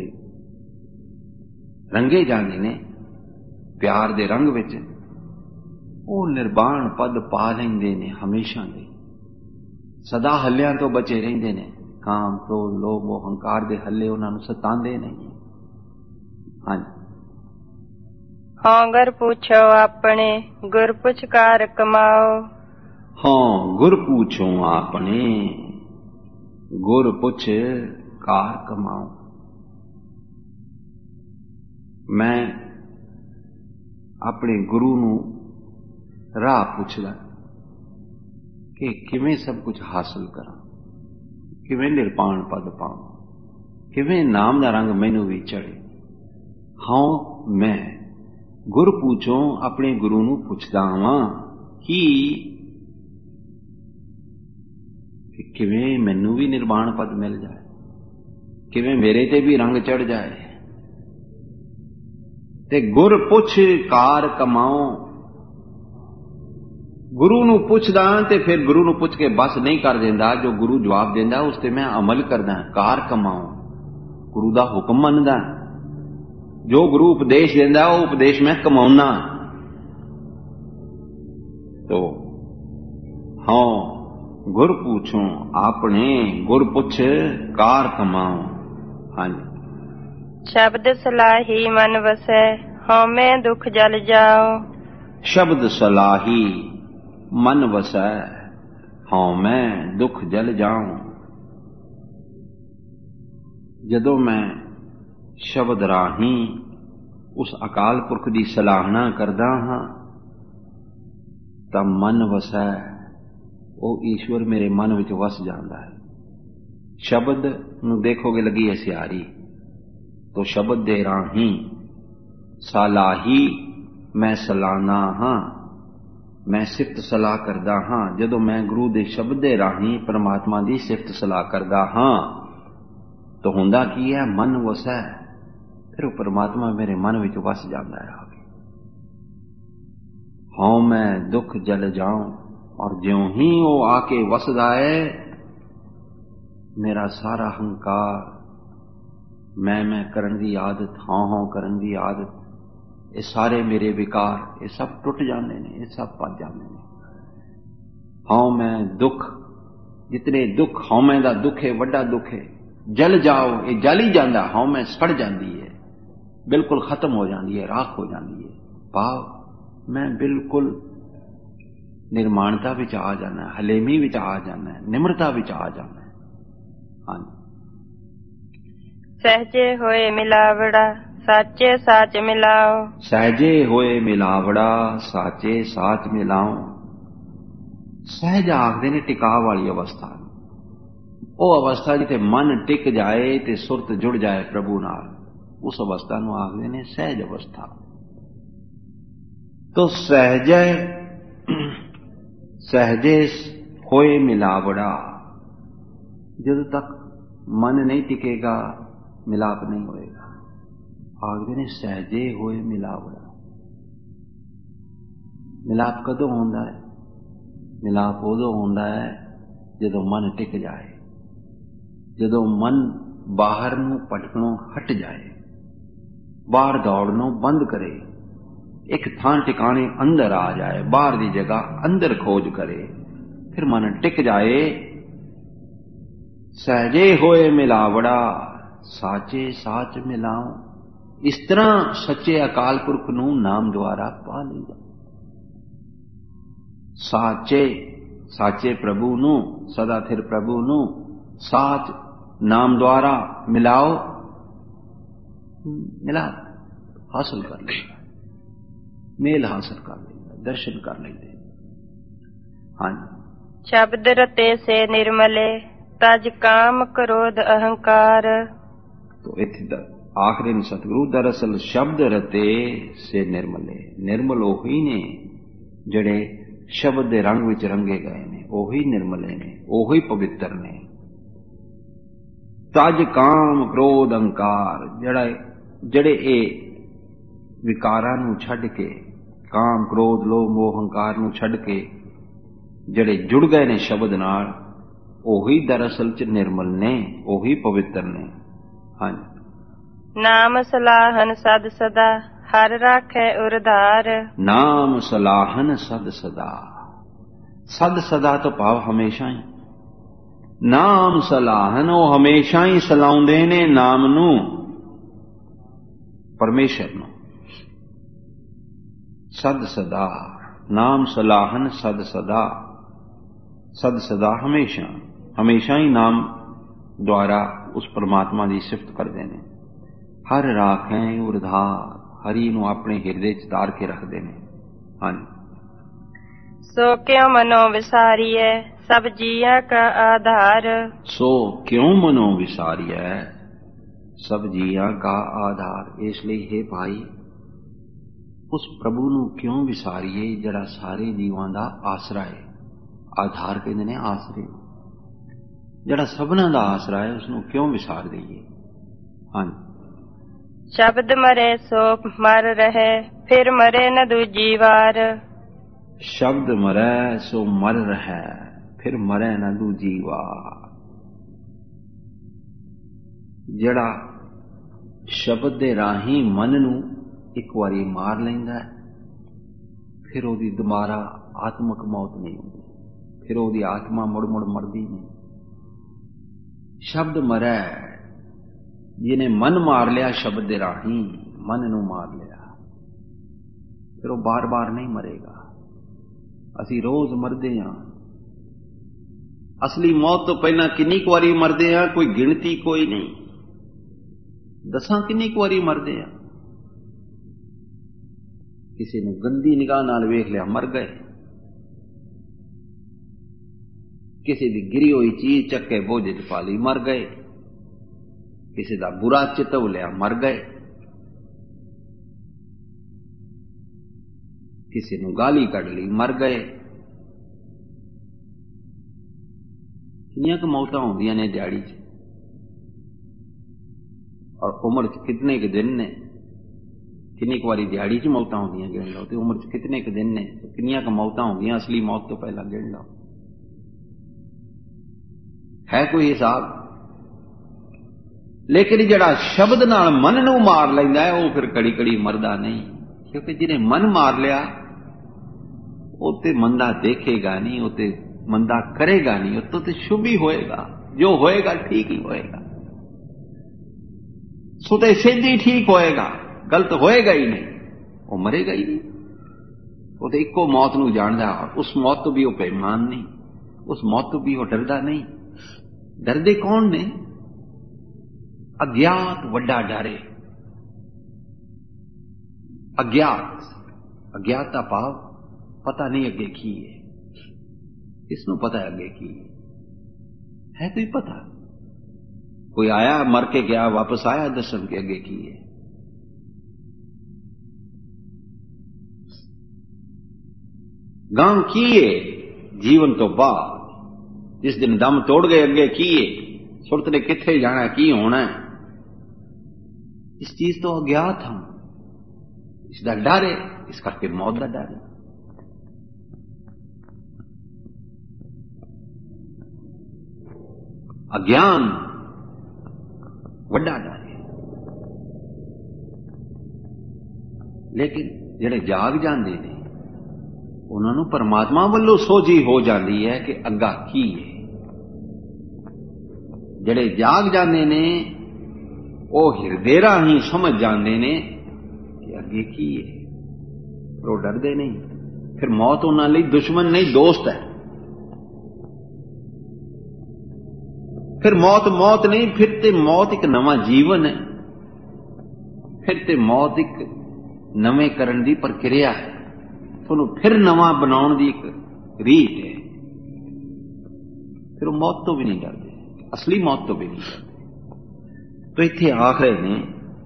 रंगे जाते ने प्यार दे रंग विच, वो निर्वाण पद पा लेंदे ने हमेशा दे, सदा हल्लियां तो बचे रहिंदे ने, काम क्रोध लोभ मोह हंकार दे हल्ले उन्हां नूं सतांदे नहीं। हाँ जी। हाँ गुर पूछो अपने गुर पुचकार कमाओ, हाँ गुर पूछो अपने गुर पुछ कार कमाओ। मैं अपने गुरु नूं राह पुछदा कि किवें सब कुछ हासिल करा, किवें निर्वाण पद पावां, किवें नाम दा रंग मैनू भी चढ़े। हाँ मैं गुर पूछो अपने गुरु नूं पुछदा वां कि किवें मैनू भी निर्वाण पद मिल जाए, किवें मेरे ते भी रंग चढ़ जाए। ते गुर पुछ कार कमाओ, गुरु नूं पुछदा ते फिर गुरु नूं पुछ के बस नहीं कर देंदा, जो गुरु जवाब देंदा उस ते मैं अमल करदा, कार कमाओ, गुरु दा हुक्म मनदा, जो गुरु उपदेश देंदा वो उपदेश मैं कमाउना। तो हाँ गुर पूछो आपने गुर पुछ कार कमाओ। हाँ जी। शब्द सलाही मन वसै हौमे दुख जल जाओ, शब्द सलाही मन वसै हौमे दुख जल जाऊं। जदों मैं शब्द राही उस अकाल पुरख की सलाहना करदा हाँ तां मन वसै, वो ईश्वर मेरे मन विच वस जाता है। शब्द नूं देखोगे लगी है सियारी, तो शब्द दे राही सलाही मैं सलाना हाँ, मैं सिफत सलाह करदा हाँ। जदों मैं गुरु दे शब्द दे राही परमात्मा की सिफत सलाह करदा हाँ तो हुंदा की है, मन वसै, फिर वो परमात्मा मेरे मन विच वस जाता है। हाँ मैं दुख जल जाऊं, और ज्यों ही वो आके वसदा है मेरा सारा हंकार, मैं मैं करन दी आदत, हाँ हाँ करन दी आदत, ये सारे मेरे विकार ये सब टुट जाते हैं, ये सब पज जाते हैं। हाँ मैं दुख, जितने दुख हाँ मैं दा दुख है, वड्डा दुख है, जल जाओ, ये जल ही जाता, हाँ मैं सड़ जाती है, बिल्कुल खत्म हो जाती है, राख हो जाती है। भाव मैं बिल्कुल निर्माणता विच आ जाना, हलेमी विच आ जाना, निम्रता विच आ जाना। हाँ सहजे होए मिलावड़ा साचे साच मिलाओ। सहजे होए मिलावड़ा साचे साच मिलाओ। सहज आखदे ने टिकाव वाली अवस्था, ਉਹ ਅਵਸਥਾ ਜਿੱਥੇ ਮਨ ਟਿਕ ਜਾਏ ਤੇ ਸੁਰਤ ਜੁੜ ਜਾਏ ਪ੍ਰਭੂ ਨਾਲ, ਉਸ ਅਵਸਥਾ ਨੂੰ ਆਖਦੇ ਨੇ ਸਹਿਜ ਅਵਸਥਾ। ਤੋ ਸਹਿਜੈ ਸਹਿਜੇ ਹੋਏ ਮਿਲਾਵੜਾ, ਜਦੋਂ ਤੱਕ ਮਨ ਨਹੀਂ ਟਿਕੇਗਾ ਮਿਲਾਪ ਨਹੀਂ ਹੋਏਗਾ। ਆਖਦੇ ਨੇ ਸਹਿਜੇ ਹੋਏ ਮਿਲਾਵੜਾ। ਮਿਲਾਪ ਕਦੋਂ ਹੁੰਦਾ ਹੈ? ਮਿਲਾਪ ਉਦੋਂ ਹੁੰਦਾ ਹੈ ਜਦੋਂ ਮਨ ਟਿਕ ਜਾਏ, ਜਦੋਂ ਮਨ ਬਾਹਰ ਨੂੰ ਭਟਕਣੋਂ ਹਟ ਜਾਏ, ਬਾਹਰ ਦੌੜਨੋਂ ਬੰਦ ਕਰੇ, ਇੱਕ ਥਾਂ ਟਿਕਾਣੇ ਅੰਦਰ ਆ ਜਾਏ, ਬਾਹਰ ਦੀ ਜਗ੍ਹਾ ਅੰਦਰ ਖੋਜ ਕਰੇ, ਫਿਰ ਮਨ ਟਿਕ ਜਾਏ। ਸਹਿਜੇ ਹੋਏ ਮਿਲਾਵੜਾ ਸਾਚੇ ਸਾਚ ਮਿਲਾਓ। ਇਸ ਤਰ੍ਹਾਂ ਸੱਚੇ ਅਕਾਲ ਪੁਰਖ ਨੂੰ ਨਾਮ ਦੁਆਰਾ ਪਾ ਲਈਦਾ। ਸਾਚੇ ਸਾਚੇ ਪ੍ਰਭੂ ਨੂੰ, ਸਦਾ ਥਿਰ ਪ੍ਰਭੂ ਨੂੰ ਸਾਚ ਨਾਮ ਦੁਆਰਾ ਮਿਲਾਓ, ਮਿਲਾ ਹਾਸਲ ਕਰ ਲੈਂਦਾ, ਮੇਲ ਹਾਸਲ ਕਰ ਲੈਂਦਾ, ਦਰਸ਼ਨ ਕਰ ਲੈਂਦੇ। ਹਾਂਜੀ। ਸ਼ਬਦ ਰਤੇ ਸੇ ਨਿਰਮਲੇ ਤਜ ਕਾਮ ਕ੍ਰੋਧ ਅਹੰਕਾਰ। ਤੋ ਇੱਥੇ ਦਾ ਆਖਰੇ ਨੇ ਸਤਿਗੁਰੂ, ਦਰਅਸਲ ਸ਼ਬਦ ਰਤੇ ਸੇ ਨਿਰਮਲੇ, ਨਿਰਮਲ ਉਹੀ ਨੇ ਜਿਹੜੇ ਸ਼ਬਦ ਦੇ ਰੰਗ ਵਿੱਚ ਰੰਗੇ ਗਏ ਨੇ, ਉਹੀ ਨਿਰਮਲੇ ਨੇ, ਉਹੀ ਪਵਿੱਤਰ ਨੇ। ਤਜ ਕਾਮ ਕ੍ਰੋਧ ਅਹੰਕਾਰ, ਜਿਹੜਾ ਜਿਹੜੇ ਇਹ ਵਿਕਾਰਾਂ ਨੂੰ ਛੱਡ ਕੇ, ਕਾਮ ਕ੍ਰੋਧ ਲੋਭ ਮੋਹ ਹੰਕਾਰ ਨੂੰ ਛੱਡ ਕੇ ਜਿਹੜੇ ਜੁੜ ਗਏ ਨੇ ਸ਼ਬਦ ਨਾਲ, ਉਹੀ ਦਰਅਸਲ ਚ ਨਿਰਮਲ ਨੇ, ਉਹੀ ਪਵਿੱਤਰ ਨੇ। ਹਾਂਜੀ। ਨਾਮ ਸਲਾਹਨ ਸਦ ਸਦਾ ਹਰ ਰਾਖੈ ਉਰਧਾਰ। ਨਾਮ ਸਲਾਹਨ ਸਦ ਸਦਾ, ਸਦ ਸਦਾ ਤੋਂ ਭਾਵ ਹਮੇਸ਼ਾ ਹੀ। ਨਾਮ ਸਲਾਹਨ, ਉਹ ਹਮੇਸ਼ਾ ਹੀ ਸਲਾਉਂਦੇ ਨੇ ਨਾਮ ਨੂੰ, ਪਰਮੇਸ਼ਰ ਨੂੰ। ਸਦ ਸਦਾ, ਨਾਮ ਸਲਾਹਨ ਸਦ ਸਦਾ, ਸਦ ਸਦਾ ਹਮੇਸ਼ਾ, ਹਮੇਸ਼ਾ ਹੀ ਨਾਮ ਦੁਆਰਾ ਉਸ ਪਰਮਾਤਮਾ ਦੀ ਸਿਫਤ ਕਰਦੇ ਨੇ। ਹਰ ਰਾਖੈ ਉਰਧਾਰ, ਹਰੀ ਨੂੰ ਆਪਣੇ ਹਿਰਦੇ ਚ ਤਾਰ ਕੇ ਰੱਖਦੇ ਨੇ। ਹਾਂਜੀ। ਸੋ ਕਿਉ ਮਨੋ ਵਿਸਾਰੀਐ ਸਭ ਜੀਆਂ ਕਾ ਆਧਾਰ। ਸੋ ਕਿਉਂ ਮਨੋ ਵਿਸਾਰੀਐ ਸਭ ਜੀਆਂ ਕਾ ਆਧਾਰ। ਇਸ ਲਈ ਹੈ ਭਾਈ, ਉਸ ਪ੍ਰਭੂ ਨੂੰ ਕਿਉਂ ਵਿਸਾਰੀਏ ਜਿਹੜਾ ਸਾਰੇ ਜੀਵਾਂ ਦਾ ਆਸਰਾ ਹੈ। ਆਧਾਰ ਕਹਿੰਦੇ ਨੇ ਆਸਰੇ, ਜਿਹੜਾ ਸਭਨਾਂ ਦਾ ਆਸਰਾ ਹੈ, ਉਸਨੂੰ ਕਿਉਂ ਵਿਸਾਰ ਦਈਏ। ਹਾਂਜੀ। ਸ਼ਬਦ ਮਰੇ ਸੋ ਮਰ ਰਹੇ ਫਿਰ ਮਰੇ ਨ ਦੂਜੀ ਵਾਰ। ਸ਼ਬਦ ਮਰੈ ਸੋ ਮਰ ਰਹਿ ਫਿਰ ਮਰੈ ਨ ਦੂਜੀ ਵਾਰ। ਜਿਹੜਾ ਸ਼ਬਦ ਦੇ ਰਾਹੀਂ ਮਨ ਨੂੰ ਇੱਕ ਵਾਰੀ ਮਾਰ ਲੈਂਦਾ, ਫਿਰ ਉਹਦੀ ਦੁਬਾਰਾ ਆਤਮਕ ਮੌਤ ਨਹੀਂ ਹੁੰਦੀ, ਫਿਰ ਉਹਦੀ ਆਤਮਾ ਮੁੜ ਮੁੜ ਮਰਦੀ ਨਹੀਂ। ਸ਼ਬਦ ਮਰੈ, ਜਿਹਨੇ ਮਨ ਮਾਰ ਲਿਆ ਸ਼ਬਦ ਦੇ ਰਾਹੀਂ, ਮਨ ਨੂੰ ਮਾਰ ਲਿਆ, ਫਿਰ ਉਹ ਬਾਰ ਬਾਰ ਨਹੀਂ ਮਰੇਗਾ। ਅਸੀਂ ਰੋਜ਼ ਮਰਦੇ ਹਾਂ। ਅਸਲੀ ਮੌਤ ਤੋਂ ਪਹਿਲਾਂ ਕਿੰਨੀ ਕੁ ਵਾਰੀ ਮਰਦੇ ਹਾਂ, ਕੋਈ ਗਿਣਤੀ ਕੋਈ ਨਹੀਂ। ਦੱਸਾਂ ਕਿੰਨੀ ਕੁ ਵਾਰੀ ਮਰਦੇ ਹਾਂ। ਕਿਸੇ ਨੂੰ ਗੰਦੀ ਨਿਗਾਹ ਨਾਲ ਵੇਖ ਲਿਆ, ਮਰ ਗਏ। ਕਿਸੇ ਦੀ ਗਿਰੀ ਹੋਈ ਚੀਜ਼ ਚੱਕੇ ਬੋਝੇ ਚ ਪਾ ਲਈ, ਮਰ ਗਏ। ਕਿਸੇ ਦਾ ਬੁਰਾ ਚਿਤਵ ਲਿਆ, ਮਰ ਗਏ। ਕਿਸੇ ਨੂੰ ਗਾਲੀ ਕੱਢ ਲਈ, ਮਰ ਗਏ। ਕਿੰਨੀਆਂ ਕੁ ਮੌਤਾਂ ਹੁੰਦੀਆਂ ਨੇ ਦਿਹਾੜੀ ਚ, ਔਰ ਉਮਰ ਚ ਕਿਤਨੇ ਕੁ ਦਿਨ ਨੇ। ਕਿੰਨੀ ਕੁ ਵਾਰੀ ਦਿਹਾੜੀ ਚ ਮੌਤਾਂ ਹੁੰਦੀਆਂ ਗਿਣ ਲਓ, ਤੇ ਉਮਰ ਚ ਕਿਤਨੇ ਕੁ ਦਿਨ ਨੇ, ਕਿੰਨੀਆਂ ਕੁ ਮੌਤਾਂ ਹੁੰਦੀਆਂ ਅਸਲੀ ਮੌਤ ਤੋਂ ਪਹਿਲਾਂ ਗਿਣ ਲਓ। ਹੈ ਕੋਈ ਹਿਸਾਬ? ਲੇਕਿਨ ਜਿਹੜਾ ਸ਼ਬਦ ਨਾਲ ਮਨ ਨੂੰ ਮਾਰ ਲੈਂਦਾ ਹੈ, ਉਹ ਫਿਰ ਕੜੀ ਕੜੀ ਮਰਦਾ ਨਹੀਂ। ਕਿਉਂਕਿ ਜਿਹਨੇ ਮਨ ਮਾਰ ਲਿਆ, ਉਹ ਤੇ ਮੰਦਾ ਦੇਖੇਗਾ ਨਹੀਂ, ਉਹ ਤੇ ਮੰਦਾ ਕਰੇਗਾ ਨਹੀਂ, ਉਹ ਤੇ ਸ਼ੁਭ ਹੀ ਹੋਏਗਾ। ਜੋ ਹੋਏਗਾ ਠੀਕ ਹੀ ਹੋਏਗਾ, ਸੋ ਤੇ ਸਿੱਧ ਹੀ ਠੀਕ ਹੋਏਗਾ, ਗਲਤ ਹੋਏਗਾ ਹੀ ਨਹੀਂ। ਉਹ ਮਰੇਗਾ ਹੀ ਨਹੀਂ। ਉਹ ਤੇ ਇੱਕੋ ਮੌਤ ਨੂੰ ਜਾਣਦਾ, ਉਸ ਮੌਤ ਤੋਂ ਵੀ ਉਹ ਬੇਈਮਾਨ ਨਹੀਂ, ਉਸ ਮੌਤ ਤੋਂ ਵੀ ਉਹ ਡਰਦਾ ਨਹੀਂ। ਡਰਦੇ ਕੌਣ ਨੇ? अज्ञात वड्डा डर है। अज्ञात अज्ञात का भाव पता नहीं अगे की है। किसनों पता है अगे की है? कोई पता? कोई आया मर के गया वापस आया दसन के अगे की है? गांव की है जीवन तो बाद जिस दिन दम तोड़ गए अगे की है? सुरत ने किथे जाना की होना है? इस चीज तो अज्ञात हम, इसका डर है, इस करके मौत का डर है। अज्ञान वड्डा डर है। लेकिन जिहड़े जाग जाते हैं उन्होंने परमात्मा वालों सोझी हो जाती है कि अग्गा की है। जिहड़े जाग जाते ने वो हिरदे राही समझ जाते ने कि अगे की है, पर वो डरते नहीं। फिर मौत उन्होंने लिए दुश्मन नहीं दोस्त है। फिर मौत मौत नहीं, फिर ते मौत एक नवा जीवन है। फिर ते मौत एक नवे करन दी प्रक्रिया है। तुहानूं फिर नवा बनाउण दी एक रीत है। फिर वो मौत तो भी नहीं डरते, असली मौत तो भी नहीं डरते। तो इत्थे आख रहे ने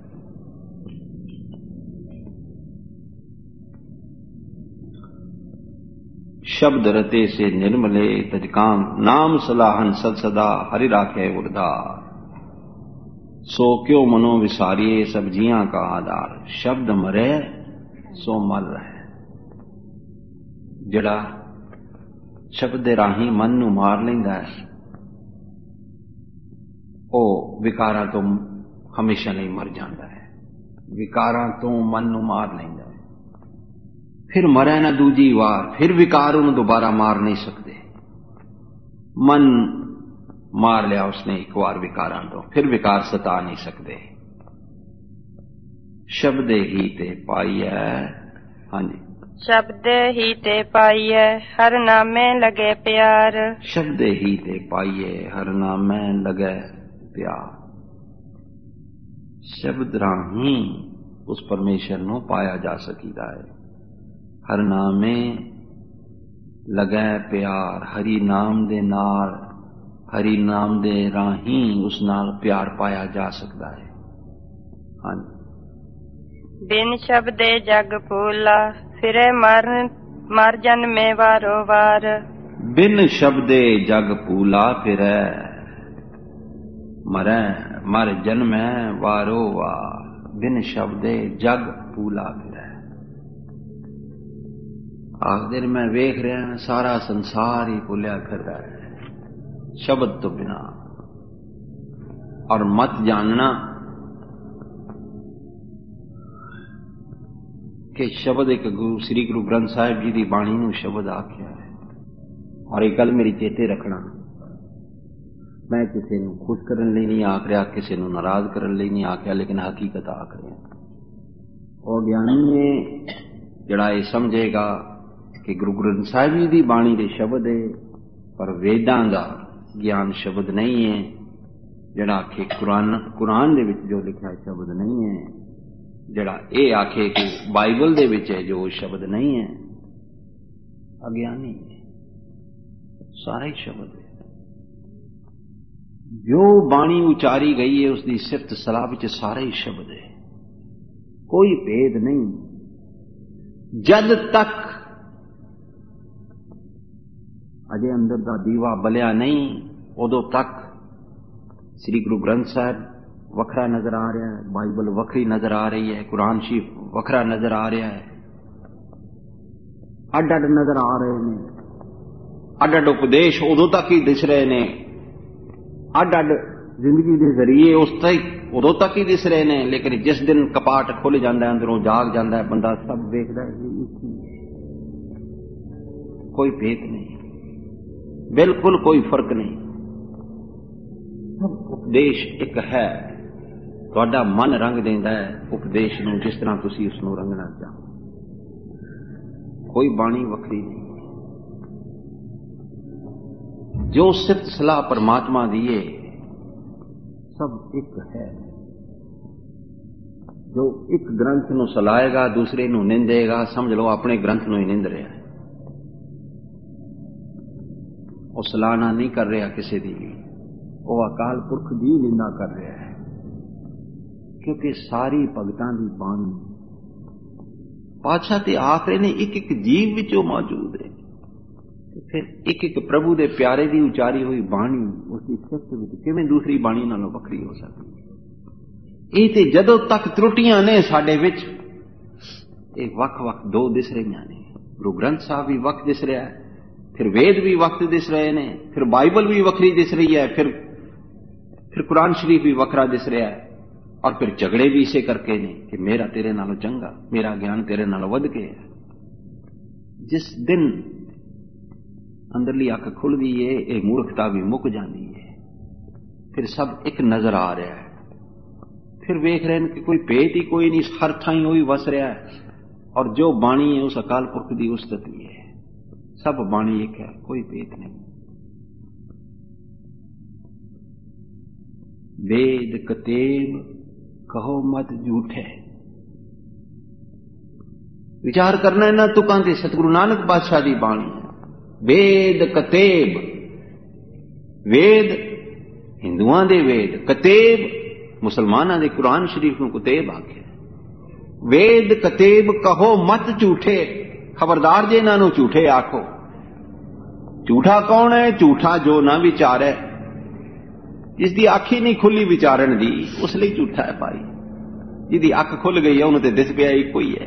शब्द रते से निर्मले तजकाम नाम सलाहन सद सदा हरि राखे उर्धार सो क्यों मनो विसारिये सब जियां का आधार। शब्द मरे सो मर रहे। जिहड़ा शब्द दे राही मन नूं मार लैंदा है वो विकारां तो हमेशा नहीं मर जाता है। विकारां तो मन नूं मार लैंदा है, फिर मरे ना दूजी वार, फिर विकार उन्हें दोबारा मार नहीं सकते। मन मार लिया उसने एक बार विकारां तो, फिर विकार सता नहीं सकते। शब्द ही ते पाइए, हाँ जी, शब्द ही ते पाइए हर नामे लगे प्यार। शब्द ही ते पाइए हर नामे लगे प्यार। शब्द राही उस परमेश्वर नूं पाया जा सकीदा है। हर नामे लगे प्यार, हरि नाम दे नाल, हरि नाम दे राही उस नाल प्यार पाया जा सकता है। हाँ, बिन शब्दे जग फूला फिरे मर मर जन्मे वारो वार। बिन शब्दे जग फूला फिरे मरे मर जन्मे वारो वार। बिन शब्दे जग फूला फिरे। आखिर मैं वेख रहा सारा संसार ही भुलिया कर रहा है शब्द तो बिना। और मत जानना कि शब्द एक गुरु श्री गुरु ग्रंथ साहिब जी की बाणी नूं शब्द आख्या है। और एक गल मेरी चेते रखना, मैं किसी नूं खुश करने लिए नहीं आख रहा, किसी नूं नाराज करने लिए नहीं आख्या, लेकिन हकीकत आख रहा। और ज्ञानी ने जड़ा ये समझेगा कि गुरु ग्रंथ साहिब जी की बाणी के शब्द है पर वेदां दा ज्ञान शब्द नहीं है। जड़ा आखे कुरान कुरान दे विच जो लिखा है शब्द नहीं है। जड़ा ये आखे कि बाइबल दे विच है जो शब्द नहीं है, अज्ञानी है। सारा ही शब्द है। जो बाणी उचारी गई है उसकी सिफत सलाह विच सारे ही शब्द है, कोई भेद नहीं। जद तक अजे अंदर दा दीवा बलिया नहीं उदों तक श्री गुरु ग्रंथ साहिब वखरा नजर आ रहा है, बाइबल वखरी नजर आ रही है, कुरान शरीफ वखरा नजर आ रहा है, अड अड नजर आ रहे हैं। अड अड उपदेश उदों तक ही दिस रहे ने, अड अड जिंदगी के जरिए उस तक उदों तक ही दिस रहे हैं। लेकिन जिस दिन कपाट खुल जाता है, अंदरों जाग जाता है, बंदा सब देखता है कोई भेद नहीं, बिल्कुल कोई फर्क नहीं। सब उपदेश एक है। तुहाडा मन रंग देंदा है उपदेश नूं जिस तरह तुसीं उस नूं रंगना चाहो। कोई बाणी वखरी नहीं। जो सिफत सलाह परमात्मा दी है सब एक है। जो एक ग्रंथ ਨੂੰ ਸਲਾਏਗਾ दूसरे ਨੂੰ ਨਿੰਦੇਗਾ, समझ लो अपने ग्रंथ ਨੂੰ ही निंद रहा है। ਉਹ ਸਲਾਹਨਾ नहीं कर रहा किसी ਦੀ, ਉਹ अकाल पुरख ਦੀ निंदा कर रहा है। क्योंकि सारी भगतां ਦੀ बाणी पातशाह ते आखरे ने एक एक जीव विचों मौजूद है। फिर एक एक प्रभु दे प्यारे दी उचारी हुई बाणी उसकी सिफत विच किवें दूसरी बाणी नालों वखरी हो सकती है? ਇਹ ਤੇ ਜਦੋਂ तक त्रुटियां ने साडे विच ਇਹ ਵੱਖ-ਵੱਖ दो दिस रहियां ने। गुरु ग्रंथ साहब भी वक्त दिस रहा है, फिर वेद भी वक्त दिस रहे ने, फिर बाइबल भी वखरी दिस रही है, फिर फिर कुरान शरीफ भी वखरा दिस रहा है। और फिर झगड़े भी इसे करके ने कि मेरा तेरे नालों चंगा, मेरा ज्ञान तेरे नालों वध के है। जिस दिन अंदरली अख खुल गई है, ये मूर्खता भी मुक जाती है। फिर सब एक नजर आ रहा है। फिर वेख रहे हैं कि कोई भेद ही कोई नहीं, हर ठाई वही वस रहा है। और जो बाणी है उस अकाल पुरख की उस्तति है। सब बाणी एक है, कोई भेद नहीं। वेद कतेब कहो मत झूठे। विचार करना है ना तुकां ते सतगुरु नानक पातशाह दी बाणी है। वेद कतेब, वेद हिंदुआं दे वेद, कतेब मुसलमाना दे कुरान शरीफ नूं कतेब आखे। वेद कतेब कहो मत झूठे, खबरदार जे इन्हां नूं झूठे आखो। झूठा कौन है? झूठा जो ना विचारे, जिसकी अख ही नहीं खुली विचारण दी, उस लिए झूठा है भाई। जिहदी अख खुल गई है उन्हें तो दिस पिया इको ही है।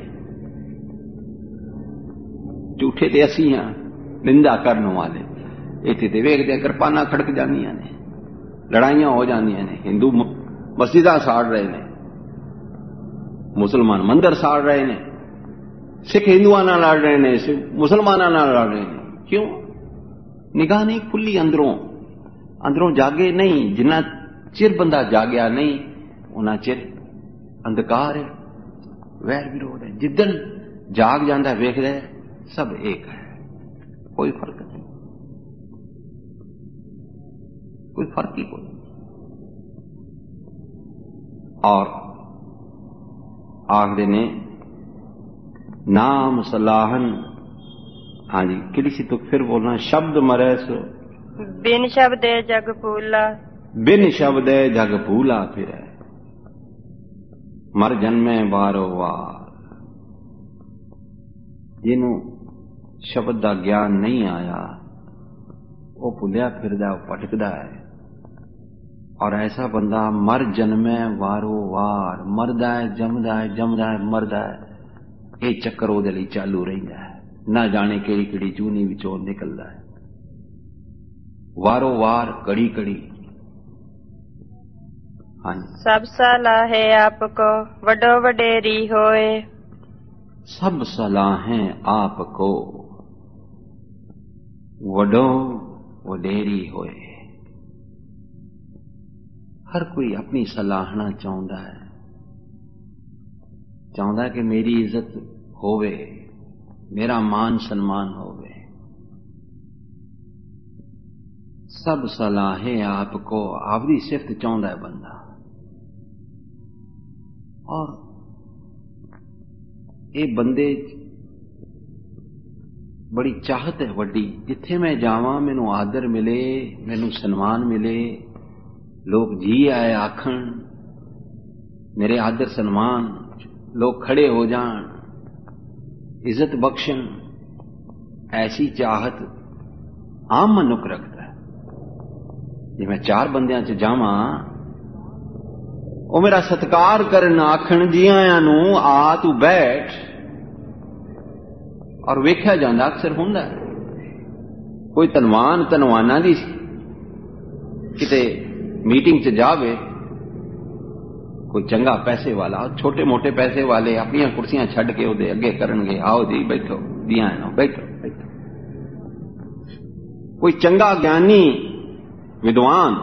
झूठे ते असीं हां, निंदा करने वाले। इत्थे ते वेखदे किरपानां खड़क जांदियां ने, लड़ाइयां हो जांदियां ने। हिंदू मस्जिदां साड़ रहे ने, मुसलमान मंदिर साड़ रहे ने, सिख हिंदुआं नाल लड़ रहे ने, मुसलमानां नाल लड़ रहे ने। क्यों? निगाह नहीं खुली अंदरों, अंदरों जागे नहीं। जिन्ना चिर बंदा जागया नहीं उन्ना चिर अंधकार है, वैर विरोध है। जिदन जाग जाता वेखदा है सब एक है, कोई फर्क नहीं, कोई फर्क ही कोई। और आखदे ने नाम सलाहन। हाँ जी, किड़ी सी तो फिर बोलना। शब्द मरे सो बिन शब्दे जग फूला, बिन शब्दे जग फूला फिरे। मर जन्मे वारो वार। जिन्हों शब्द का ज्ञान नहीं आया वो भुलिया फिरदा, भटकदा है। और ऐसा बंदा मर जन्मे वारो वार, मरदा है जमदा है, जमदा है मरदा है। ये चक्कर वो लिए चालू रहिंदा है, ना जाने केड़ी केड़ी चूनी विचों निकलदा है। वारो वार, कड़ी कड़ी। हाँ, सब सलाहे आपको वडो वडेरी होए। सब सलाहें आपको वडो वडेरी होए। हर कोई अपनी सलाहना चाहता है, चाहता है कि मेरी इज्जत होवे, मेरा मान सम्मान होवे। सब सलाहें आपको, आपकी सिफत चाहता है बंदा। और ये बंदे बड़ी चाहत है वड्डी, जिथे मैं जावां मैनू आदर मिले, मैनू सन्मान मिले, लोग जी आए आखण, मेरे आदर सन्मान, लोग खड़े हो जान, इज्जत बख्शन। ऐसी चाहत आम मनुख रखता है। जे मैं चार बंदियां च जावां, वो मेरा सत्कार करन, आखण जी आयां नू आ तू बैठ, और वेख्या जांदा अक्सर हुंदा कोई धनवान धनवाना दी किते मीटिंग च जावे, कोई चंगा पैसे वाला, छोटे मोटे पैसे वाले अपनी कुर्सियां छड़ के उहदे अगे करनगे, आओ जी बैठो, जी आयां बैठो बैठो। कोई चंगा ज्ञानी विद्वान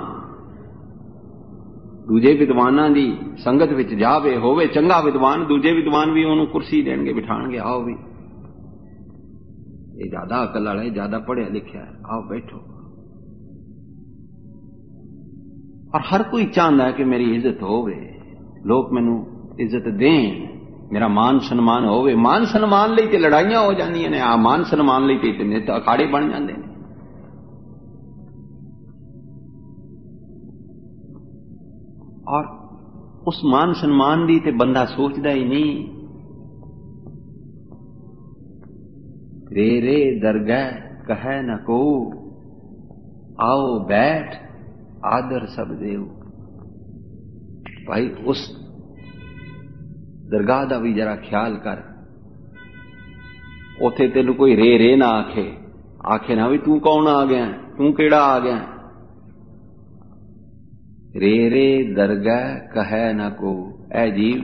दूजे विद्वाना दी संगत विच जावे, होवे चंगा विद्वान, दूजे विद्वान भी उन्होंने कुर्सी देंगे, बिठाणगे, आओ भी ये ज्यादा अकल वाला है, ज्यादा पढ़िया लिखिया है, आओ बैठो। और हर कोई चाहता है कि मेरी इज्जत होवे, लोग मैनू इज्जत दें, मेरा मान सन्मान होवे। मान सन्मान लई ते लड़ाइयां हो जांदियां ने, आ मान सन्मान लई ते इतने अखाड़े बन जांदे ने। और उस मान सन्मान दी ते बंदा सोचदा ही नहीं। रे रे दरगह कहे न को, आओ बैठ आदर सब देव। भाई उस दरगाह का भी जरा ख्याल कर, उथे तेन कोई रे रे ना आखे, आखे ना भी तू कौन आ गया, तू केड़ा आ गया। रे रे दरगाह कहे ना को, ऐ जीव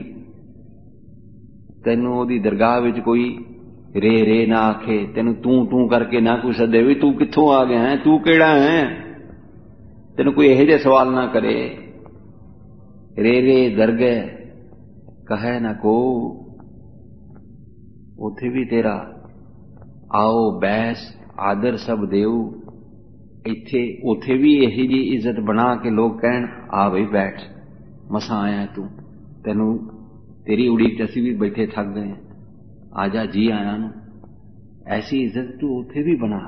तेनू ओदी दरगाह विच कोई रे रे ना आखे, तेनू तू तू करके ना कोई सदे भी तू कित्थों आ गया है, तू केड़ा है, तेन कोई यह जे सवाल ना करे। रे रे दरगह कहे ना को, उथे भी तेरा आओ बैस आदर सब देव। इथे उथे भी यही जी इज्जत बना के लोग कहन आ भाई बैठ, मसा आया तू, तेनू तेरी उड़ीक असी भी बैठे थक गए, आजा जी आया नू। ऐसी इज्जत तू उथे भी बना।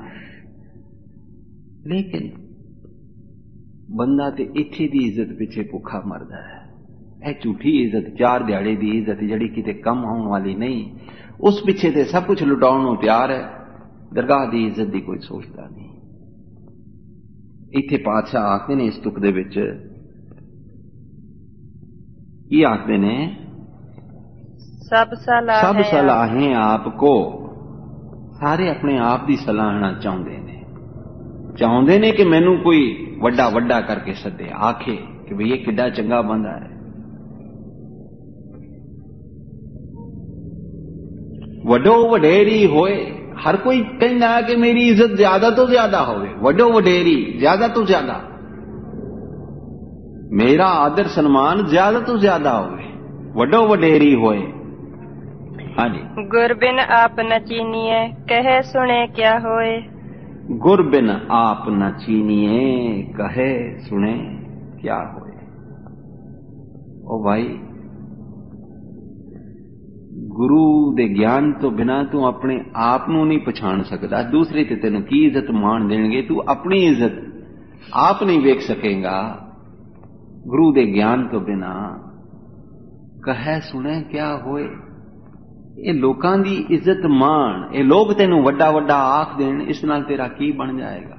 लेकिन बंदा ते इत्थे दी इज्जत पिछे भुखा मरदा है। यह झूठी इज्जत, चार दिहाड़े दी इज्जत जिहड़ी किते कम होने वाली नहीं, उस पिछे ते सब कुछ लुटाउण नूं तैयार है। दरगाह दी इज्जत दी कोई सोचदा नहीं। इत्थे पातशाह आखदे ने इस तुक दे विच, की आखदे ने, सब सलाह सब सलाहें आपको। सारे अपने आप दी सलाहना चाहुंदे ने, चाहुंदे ने कि मैनू कोई वड्डा वड्डा करके सदे, आखे कि भई ये किड्डा चंगा बंदा है। वड्डो वडेरी होए, हर कोई कहना है कि मेरी इज्जत ज्यादा तो ज्यादा होवे, वड्डो वडेरी ज्यादा तो ज्यादा, मेरा आदर सन्मान ज्यादा तो ज्यादा होवे, वड्डो वडेरी होए। हाँ जी। गुर बिन आप न चीनिए, कहे सुने क्या होए। गुर बिन आप न चीनिए, कहे सुने क्या होए। ओ भाई, गुरु दे ज्ञान तो बिना तू अपने आप नू नहीं पछाण सकदा। दूसरे ते तेनू की इज्जत मान देणगे, तू अपनी इज्जत आप नहीं वेख सकेगा गुरु दे ज्ञान तो बिना। कहे सुने क्या होए, ये लोकां दी इज्जत मान, ये लोग तेनू वड्डा वड्डा आख देन, इस नाल तेरा की बन जाएगा।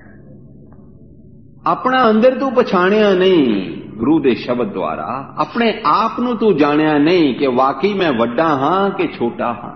अपना अंदर तू पछाणिया नहीं गुरु दे शब्द द्वारा, अपने आप नू तू जानिया नहीं कि वाकई मैं वड्डा हां कि छोटा हां।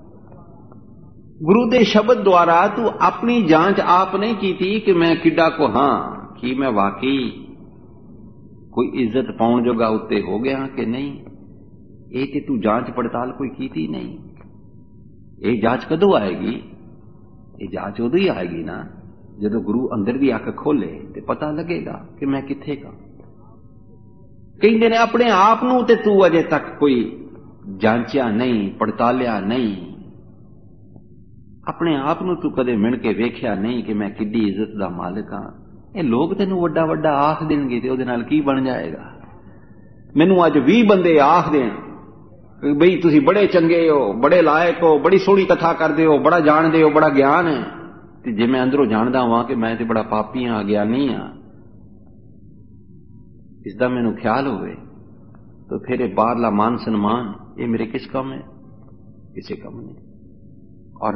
गुरु दे शब्द द्वारा तू अपनी जांच आप नहीं कीती कि मैं किड्डा को हां, कि मैं वाकई कोई इज्जत पाउण जोगा उत्ते हो गया कि नहीं। ये कि तू जांच पड़ताल कोई कीती नहीं। ये जांच कदों आएगी? ये जांच उदों ही आएगी ना जदों गुरु अंदर दी अख खोले ते पता लगेगा कि मैं किथे का। कहते ने अपने आप नू ते तू अजे तक कोई जांचिया नहीं, पड़तालिया नहीं। अपने आप नू तू कदे मिण के वेख्या नहीं कि मैं किड्डी इज्जत दा मालिक हां। ये लोग तेनू वड्डा वड्डा आख देणगे ते उहदे नाल की बन जाएगा। मैनू अज भी बंदे आख देण बई तुसीं बड़े चंगे हो, बड़े लायक हो, बड़ी सोहनी कथा करदे हो, बड़ा जाणदे हो, बड़ा ज्ञान है, ते जे मैं अंदरों जानदा होवां कि मैं ते बड़ा पापी हां, ज्ञानी हां, इसदा मैनू ख्याल होवे, तो फिर बाहरला मान सन्मान ये मेरे किस काम है? किसी काम नहीं। और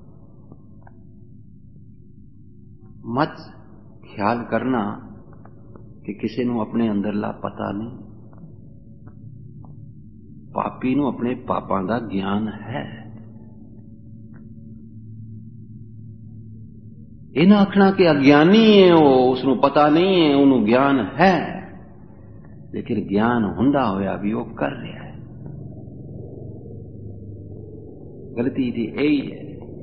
मत ख्याल करना कि किसी नू अपने अंदरला पता नहीं। पापी नू अपने पापां दा ज्ञान है। ये ना आखना कि अज्ञानी है वो, उसनू पता नहीं है, उन्होंने ज्ञान है, लेकिन ज्ञान हुंदा होया भी वो कर रहा है। गलती थी यही है।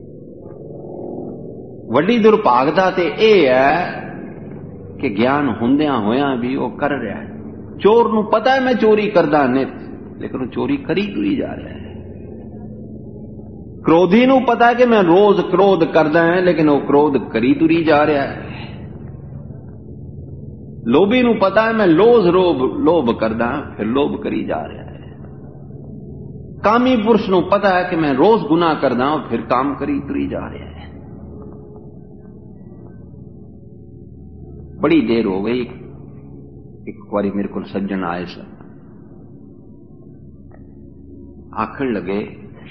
वड्डी दुर्भागता ते यह है कि ज्ञान हुंदिया होया भी वो कर रहा है। चोर नू पता है मैं चोरी करदा नित, लेकिन वो चोरी करी तुरी जा रहा है। क्रोधी नू पता है कि मैं रोज क्रोध करदा है, लेकिन वो क्रोध करी तुरी जा रहा है। लोभी नूं पता है मैं रोज रोब लोभ करदा, फिर लोभ करी जा रहा है। कामी पुरुष नूं पता है कि मैं रोज गुनाह करदा, फिर काम करी तुरी जा रहा है। बड़ी देर हो गई, एक बारी मेरे को सज्जन आए सन, आखण लगे,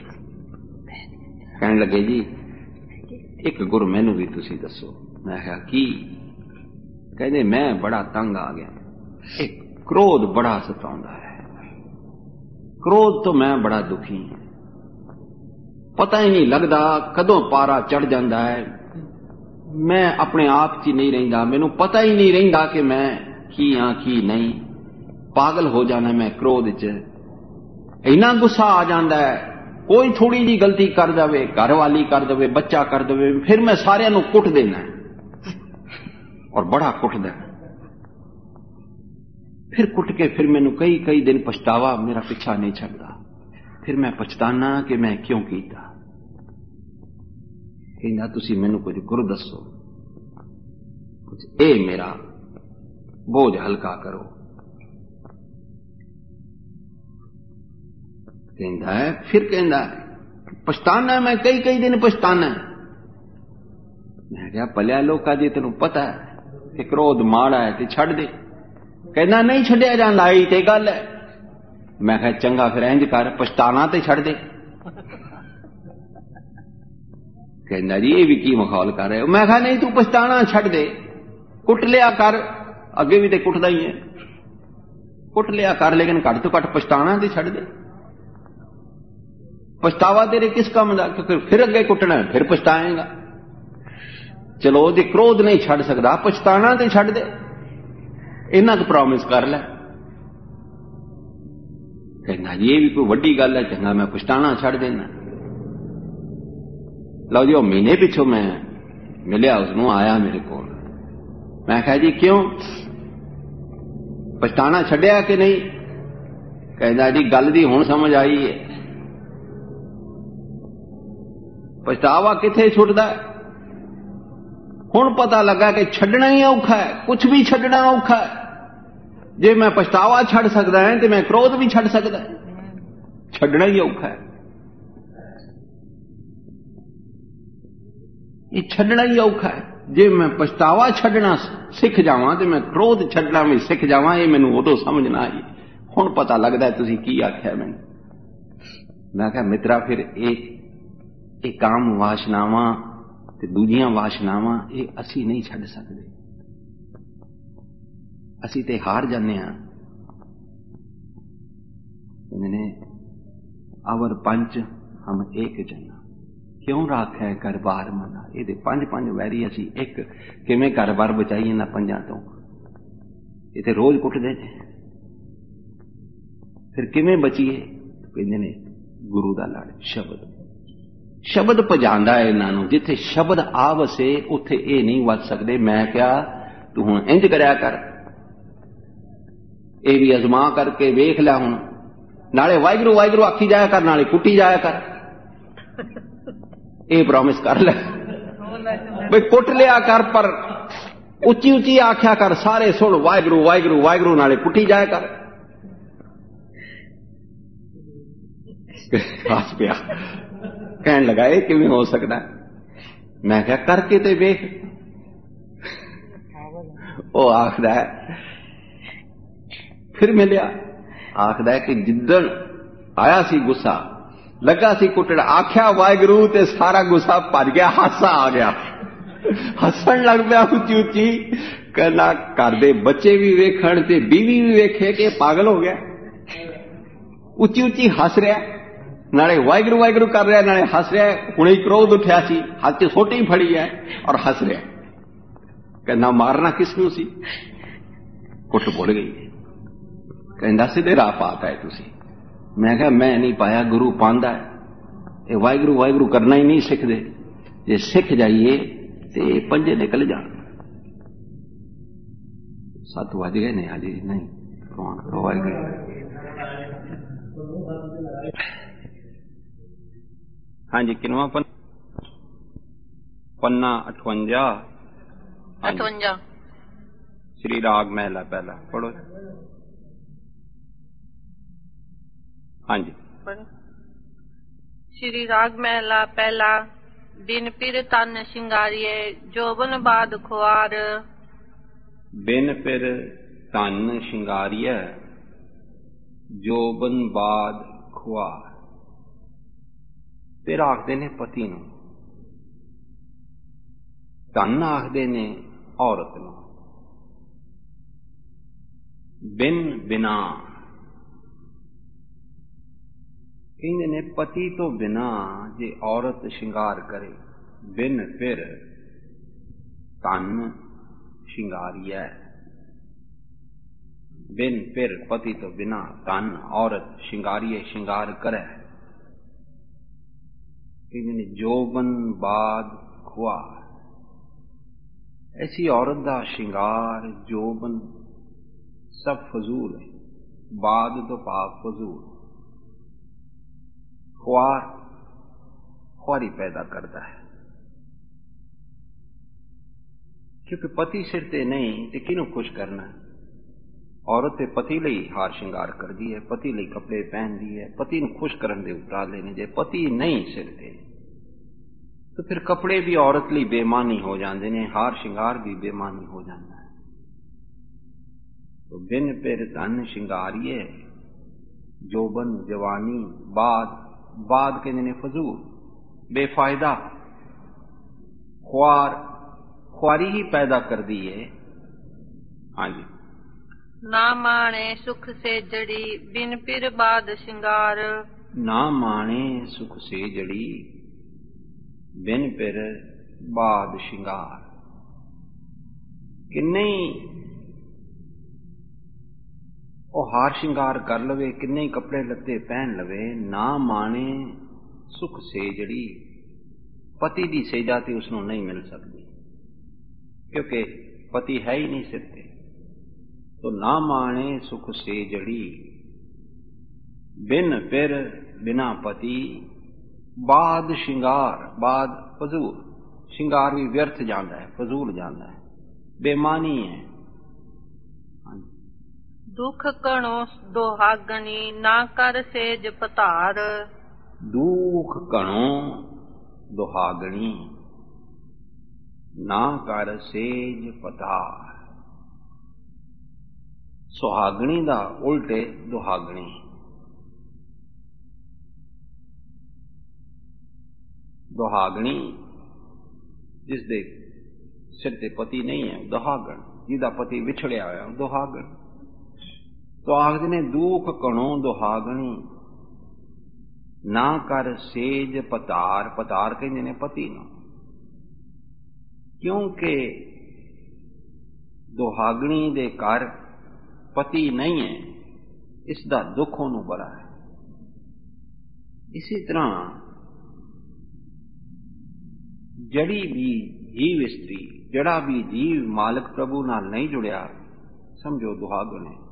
कहन लगे जी एक गुर मैनू भी तुसी दसो। मैं कहा की? कहते मैं बड़ा तंग आ गया, एक क्रोध बड़ा सताउंदा है, क्रोध तो मैं बड़ा दुखी हूं, पता ही नहीं लगता कदों पारा चढ़ जाता है, मैं अपने आप च नहीं रहिंदा, मैनू पता ही नहीं रहिंदा कि मैं की हाँ की नहीं, पागल हो जाना मैं क्रोध च, इन्ना गुस्सा आ जाता है, कोई थोड़ी जी गलती कर दे, घर वाली कर दे, बच्चा कर दे, फिर मैं सारिया नू कुट देना और बड़ा कुटदा, फिर कुट के फिर मैनू कई कई दिन पछतावा मेरा पिछा नहीं छड़ता, फिर मैं पछताना कि मैं क्यों कीता। कहना तुसी मैनू कुछ गुर दसो, कुछ ए मेरा बोझ हल्का करो। कहता है, फिर कहता है पछताना है, मैं कई कई दिन पछताना है। मैं क्या पलिया लोका जी तेन पता है कि क्रोध माड़ा है ते छड़ दे। कहना नहीं छड़िया जांदा, आई ते गल है। मैं कहा चंगा फिर इंज कर, पछताना ते छड़ दे। कहना जी ये भी की मखौल कर रहे हो। मैं कहा नहीं तू पछताना छड़ दे, कुट लिया कर, अगे भी ते कुटदा ही है, कुट लिया कर, लेकिन घट तो घट पछताना ते छड़ दे। पछतावा तेरे किस काम का, क्योंकि फिर अगे कुटना है, फिर पछताएगा। चलो जे क्रोध नहीं छड़ सकता, पछताना तो छड़ दे, इन्ना तो प्रॉमिस कर ले। कहना ये भी कोई वड्डी गल है, चंगा मैं पछताना छड़ देना। लो जी महीने पिछों मैं मिलिया उसनों, आया मेरे को, मैं कहा जी क्यों पछताना छड़िया कि नहीं? कहना जी गल दी हुण समझ आई है, पछतावा किथे छुटदा है, हुण पता लगा कि छड्डना ही औखा है, कुछ भी छड्डना औखा है। जे मैं पछतावा छड़ सकदा है तो मैं क्रोध भी छड़ सकदा है, छड्डना ही औखा है। ये छड्डना ही औखा है। जे मैं पछतावा छड्डना सीख जावां तो मैं क्रोध छड्डना भी सीख जावां, ये मैनू उदों समझ ना आई, हुण पता लगदा है तुसीं की आख्या मैनू। मैं कहा मित्रा फिर एक ਇਹ काम वासनावां ते दूजियां वासनावां ये असी नहीं छड़ सकते, असी ते हार जाने हां। ने अवर पंच हम एक जना, क्यों राखै घर बार मना। ये पंज पंज वैरी असी एक किवें घर बार बचाईए ना पंजां तो, ये ते रोज कुटदे ने, फिर किवें बचीए? कहंदे ने गुरु दा लड़ शब्द, शब्द भजांदा है इन्हां, जिथे शब्द आ वसे उथे ये नहीं वस सकते। मैं क्या तू हुण इंज करया कर, ये भी अजमा करके वेख लिया, हुण नाले वाहिगुरू वाहिगुरू आखी जाया कर, नाले कुटी जाया कर, ये प्रॉमिस कर ले भाई, कुट लिया कर पर उची उची आख्या कर, सारे सुन वाहिगुरू वाहिगुरू वाहिगुरू, नाले कुटी जाया कर। हस पिया, कहन लगा ये किवें हो सकता है? मैं क्या करके ते वेख। वो आखदा है, फिर मिलिया, आखदा है कि जिद्दन आया सी गुस्सा, लगा सी कुटड़, आख्या वाहिगुरू ते सारा गुस्सा भज गया, हासा आ गया, हसन लग पिया उची उची। कहना घर दे बच्चे भी वेखण ते बीवी भी वेखे कि पागल हो गया, उची उची हस रहा, नाले वाहिगुरू वाहिगुरू कर रहा, नाले हस रहा। हुणे क्रोध उठिया सी, हाथ च सोटी फड़ी है और हस रहा। कहना मारना किसनू सी? कुट भुल गई। कहना सीधे राह पाता है तुसी। मैं कहा मैं नहीं पाया, गुरु पांदा है। ये वाहिगुरू वाहिगुरू करना ही नहीं सीखते, जे सीख जाइए तो पंजे निकल जान। सत वज गए ने अजे नहीं, कौन वाहिगुरू। हाँ जी किनवा पन पन्ना अठवंजा अठवंजा श्री राग महला पहला पढ़ो। हाँ जी। श्री राग महला पहला। बिन पिर तन शिंगारिये जोबन बाद खुआर। बिन पिर तन शिंगारिये जोबन बाद खुआर। पिर आखदे ने पति नूं, धन आखदे ने औरत नूं। बिन बिना कहंदे ने पति तो बिना जे औरत शिंगार करे, बिन फिर तन शिंगारियै। बिन फिर पति तो बिना तन औरत शिंगारिये शिंगार करे। कहंदे ने जोबन बाद खुआर। ऐसी औरत दा शिंगार जोबन सब फजूल है। बाद तो भाव फजूल। खुआर खुआरी पैदा करता है, क्योंकि पति सिर ते नहीं तो किनू खुश करना है। औरत ते पति लई हार शिंगार करती है, पति लई कपड़े पहनती है, पति नूं खुश करन दे उपराले ने। जे पति नहीं सिर ते तो फिर कपड़े भी औरत लई बेमानी हो जाते हैं, हार शिंगार भी बेमानी हो जाता है। तो बिन पिर धन शिंगारिये जोबन जवानी बाद। बाद कहते ने फजूल, बेफायदा। ख्वार ख्वारी ही पैदा कर दी है। हाँ जी। ना माने सुख से जड़ी बिन पिर बाद शिंगार। ना माने सुख से जड़ी बिन पिर बाद शिंगार। किन्ने ओ हार शिंगार कर लवे, किन्ने कपड़े लत्ते पहन लवे, ना माने सुख से जड़ी पति की सेजा ते उसनों नहीं मिल सकती, क्योंकि पति है ही नहीं सिर ते। तो ना माने सुख से जड़ी बिन पिर बिना पति बाद शिंगार। बाद फजूल, शिंगार भी व्यर्थ जाता है, फजूल जाता है, बेमानी है। दुख कणो दोहागनी ना कर सेज पतार। दुख कणो दोहागनी ना कर सेज पतार। सुहागणी दा उल्टे दुहागणी। दुहागणी जिसदे सिर ते पति नहीं है दुहागण, जिहदा पति विछड़िया होया दुहागण। तो आखदे ने दुख कणो दुहागणी ना कर सेज पतार। पतार कहंदे ने पति नूं, क्योंकि दुहागणी दे घर पति नहीं है, इसदा दुख उहनूं बड़ा है। इसी तरह जड़ी भी जीव स्त्री, जड़ा भी जीव मालिक प्रभु नाल नहीं जुड़िया, समझो दुहागण है।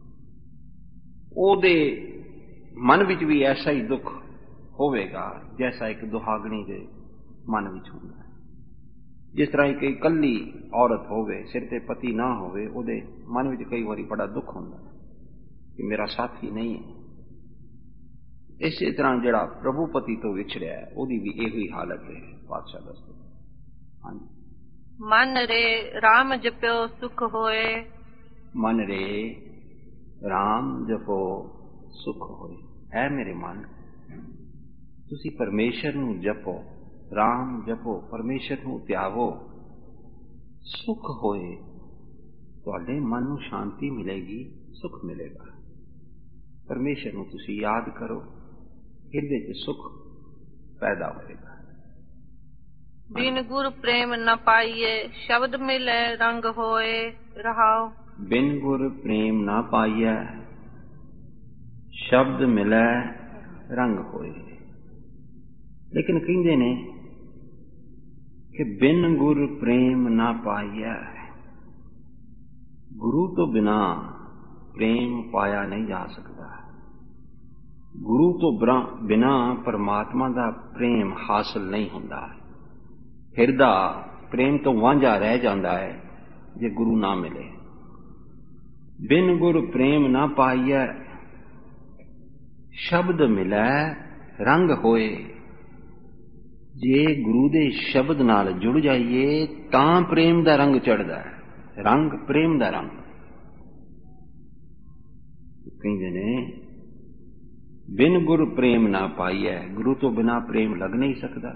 ओदे मन विच भी ऐसा ही दुख होवेगा जैसा एक दुहागणी दे मन विच होंदा है। जिस तरह एक इकल्ली औरत होवे, सिर ते पति ना होवे, ओदे मन विच कई बारी बड़ा दुख होंदा है कि मेरा साथी नहीं है। इसी तरह जड़ा प्रभु पति तो विछड़िया है, ओदी भी यही हालत है। पातशाह दसदे हाँ जी। मन रे राम जप्यो सुख होए। मन रे राम जपो सुख होए। है मेरे मन, तुसी परमेश्वर नूं जपो, राम जपो, परमेश्वर नूं ध्यावो, सुख होए। तुहाडे मन नूं शांति मिलेगी, सुख मिलेगा। परमेश्वर नूं तुसी याद करो, हिरदे च सुख पैदा होएगा। बिन गुर प्रेम न पाइए शब्द मिले रंग होए। रहाओ। बिन गुर प्रेम न पाइए शब्द मिले रंग होए। लेकिन कहंदे ने कि बिन गुर प्रेम न पाइए, गुरु तो बिना प्रेम पाया नहीं जा सकता। गुरु तो बिना परमात्मा का प्रेम हासिल नहीं होता। हिरदा प्रेम तो वांझा रह जाता है जे गुरु ना मिले। बिन गुर प्रेम ना पाइए शब्द मिलै रंग होए। जे गुरु दे शब्द नाल जुड़ जाइए तां प्रेम दा रंग चढ़दा है। रंग प्रेम दा रंग कहंदे ने बिन गुर प्रेम ना पाइए, गुरु तो बिना प्रेम लग नहीं सकता,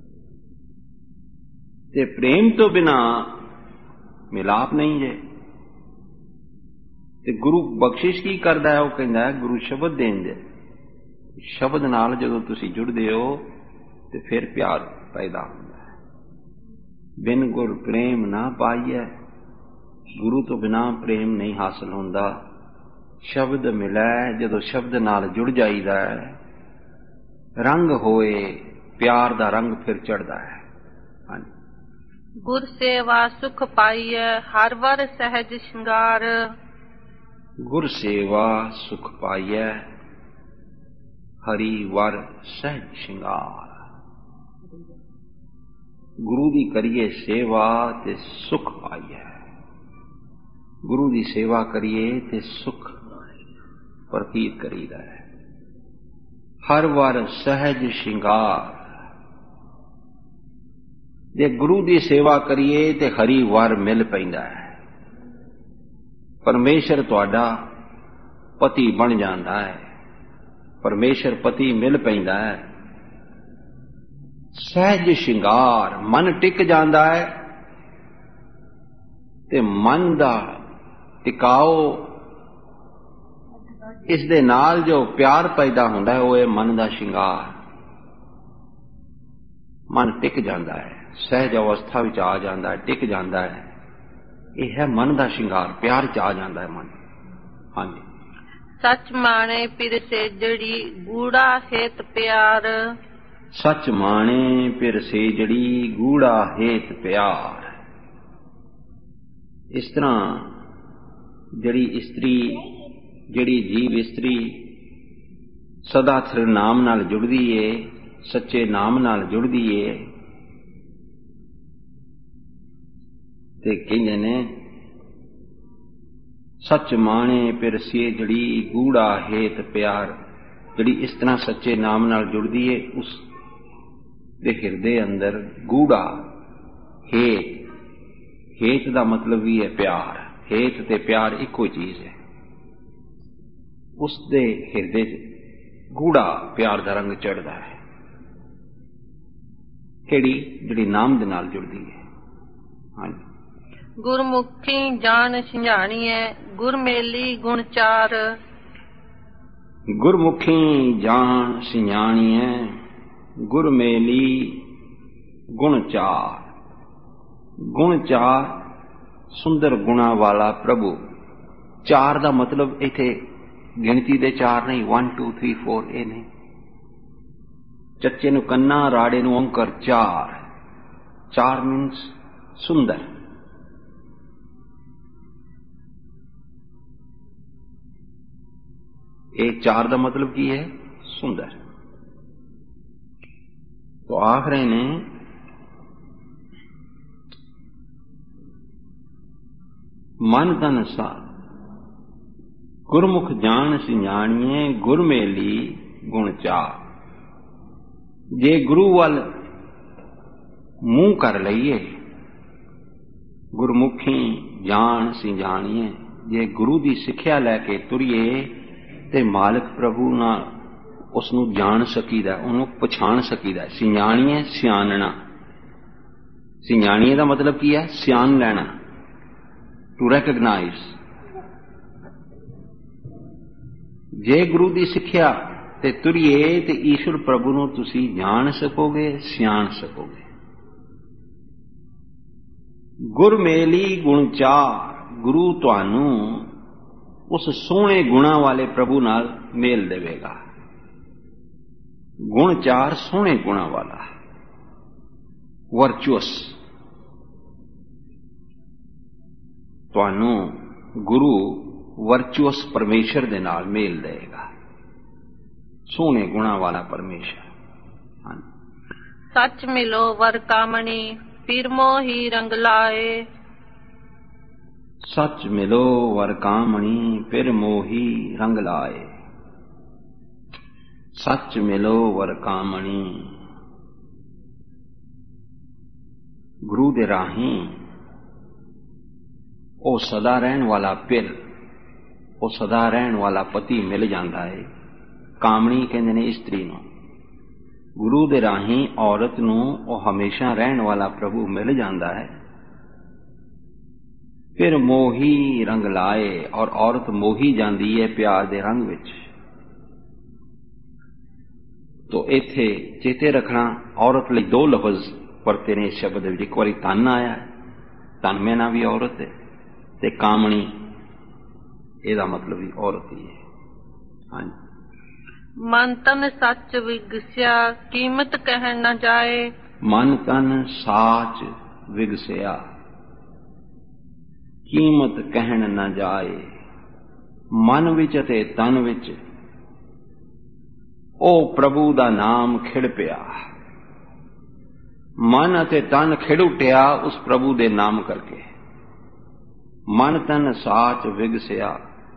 ते प्रेम तो बिना मिलाप नहीं है। ते गुरु बख्शिश की करदा है, वो कहंदा है गुरु शब्द देन दे, शब्द नाल जदों तुसीं जुड़दे हो ते फिर प्यार पैदा होंदा है। बिन गुर प्रेम ना पाइए, गुरु तो बिना प्रेम नहीं हासिल होंदा। शब्द मिलै, जदों शब्द नाल जुड़ जाईदा है, रंग होए, प्यार दा रंग फिर चढ़दा है। हाँ, गुर सेवा सुख पाइए हर वर सहज श्रृंगार। गुर सेवा सुख पाइए हरि वर सहज श्रृंगार। गुरु दी करिए सेवा ते सुख पाइए, गुरु दी सेवा करिए ते सुख प्रतीत करीदा है। हर वर सहज श्रृंगार, जे गुरु दी सेवा करिए ते हरि वर मिल पैंदा है। परमेश्वर तुहाडा पति बन जांदा है, परमेश्वर पति मिल पैंदा है। सहज श्रृंगार, मन टिक जांदा है ते मन दा टिकाओ इस दे नाल जो प्यार पैदा होंदा है, वो है मन दा श्रृंगार। मन टिक जांदा है, सहज अवस्था विच आ जांदा है, टिक जांदा है। यह है मन दा श्रृंगार, प्यार च आ जांदा है मन। हाँ जी। सच माने पिर से जड़ी गूढ़ा हेत प्यार। सच माने पिर से जड़ी गूढ़ा हेत प्यार। इस तरह जड़ी इस्त्री, जड़ी जीव इस्त्री सदा सिर नाम नाल जुड़दी है, सच्चे नाम नाल जुड़दी है, ते कहंदे ने सच माने पिर से जड़ी गूढ़ा हेत प्यार। जड़ी इस तरह सच्चे नाम नाल जुड़दी है, उस दे हिरदे अंदर गूढ़ा हेत, हेत दा मतलब भी है प्यार। हेत ते प्यार इको चीज है। उस दे हिरदे गूढ़ा प्यार दा रंग चढ़दा है। केड़ी? जड़ी नाम दे नाल जुड़दी है। हाँ, गुरमुखी जान सिंझाणीए गुर मेली गुण चार। गुरमुखी जान सिंझाणीए गुर मेली गुण चार। गुण चार, सुंदर गुणा वाला प्रभु। चार दा मतलब इथे गिणती दे चार नहीं, वन टू थ्री फोर ए नहीं। चच्चे नू कन्ना, राड़े नू अंकर, चार। चार मीन्स सुंदर। एक चार दा मतलब की है? सुंदर। तो आखिर ने मन तन सा गुरमुख जान सिंझाणीए गुर मेली गुण चार। जे गुरु वल मुंह कर लईए, गुरमुखी जान सिंझाणीए, जे गुरु दी सिक्ख्या लैके तुरीए ते मालिक प्रभु नाल उसनू जान सकीदा, उन्होंने पछाण सकीदा। सिंझाणीए सियाणना। सिंझाणीए दा मतलब की है? सियान लैना, टू रैकगनाइज। जे गुरु दी सिक्ख्या ते तुरीए ते ईश्वर प्रभु नू तुसी जान सकोगे, सियाण सकोगे। गुर मेली गुण चार, गुरु तुहानू उस सोहने गुणा वाले प्रभु नाल मेल देवेगा। गुण चार, सोहने गुणा वाला, वर्चुअस। तुहानू गुरु वर्चुअस परमेश्वर दे नाल मेल देगा, सोहने गुणा वाला परमेश्वर। हाँ, सच मिलो वर कामणी फिर मोही रंग लाए। सच मिलो वर कामणी फिर मोही रंग लाए। सच मिलो वर कामणी गुरु दे राही ਉਹ ਸਦਾ ਰਹਿਣ ਵਾਲਾ ਪਿਰ, ਉਹ ਸਦਾ ਰਹਿਣ ਵਾਲਾ ਪਤੀ ਮਿਲ ਜਾਂਦਾ ਹੈ। ਕਾਮਣੀ ਕਹਿੰਦੇ ਨੇ ਇਸਤਰੀ ਨੂੰ। ਗੁਰੂ ਦੇ ਰਾਹੀਂ ਔਰਤ ਨੂੰ ਉਹ ਹਮੇਸ਼ਾ ਰਹਿਣ ਵਾਲਾ ਪ੍ਰਭੂ ਮਿਲ ਜਾਂਦਾ ਹੈ। ਫਿਰ ਮੋਹੀ ਰੰਗ ਲਾਏ, ਔਰ ਔਰਤ ਮੋਹੀ ਜਾਂਦੀ ਹੈ ਪਿਆਰ ਦੇ ਰੰਗ ਵਿੱਚ। ਤੋ ਇੱਥੇ ਚੇਤੇ ਰੱਖਣਾ, ਔਰਤ ਲਈ ਦੋ ਲਫ਼ਜ਼ ਵਰਤੇ ਨੇ ਇਸ ਸ਼ਬਦ ਵਿੱਚ। ਇੱਕ ਵਾਰੀ ਤਨ ਆਇਆ, ਤਨ ਮੈਨਾ ਵੀ ਔਰਤ ਹੈ, ਤੇ ਕਾਮਣੀ ਇਹਦਾ ਮਤਲਬ ਵੀ ਔਰਤ ਹੀ ਹੈ। ਹਾਂਜੀ। ਮਨ ਤਨ ਸੱਚ ਵਿਗਸਿਆ ਕੀਮਤ ਕਹਿਣ ਨਾ ਜਾਏ। ਮਨ ਤਨ ਸਾਚ ਵਿਗਸਿਆ ਕੀਮਤ ਕਹਿਣ ਨਾ ਜਾਏ। ਮਨ ਵਿੱਚ ਅਤੇ ਤਨ ਵਿੱਚ ਉਹ ਪ੍ਰਭੂ ਦਾ ਨਾਮ ਖਿੜ ਪਿਆ। ਮਨ ਅਤੇ ਤਨ ਖਿੜ ਉੱਠਿਆ ਉਸ ਪ੍ਰਭੂ ਦੇ ਨਾਮ ਕਰਕੇ। ਮਨ ਤਨ ਸਾਚ ਵਿਗਸਿਆ,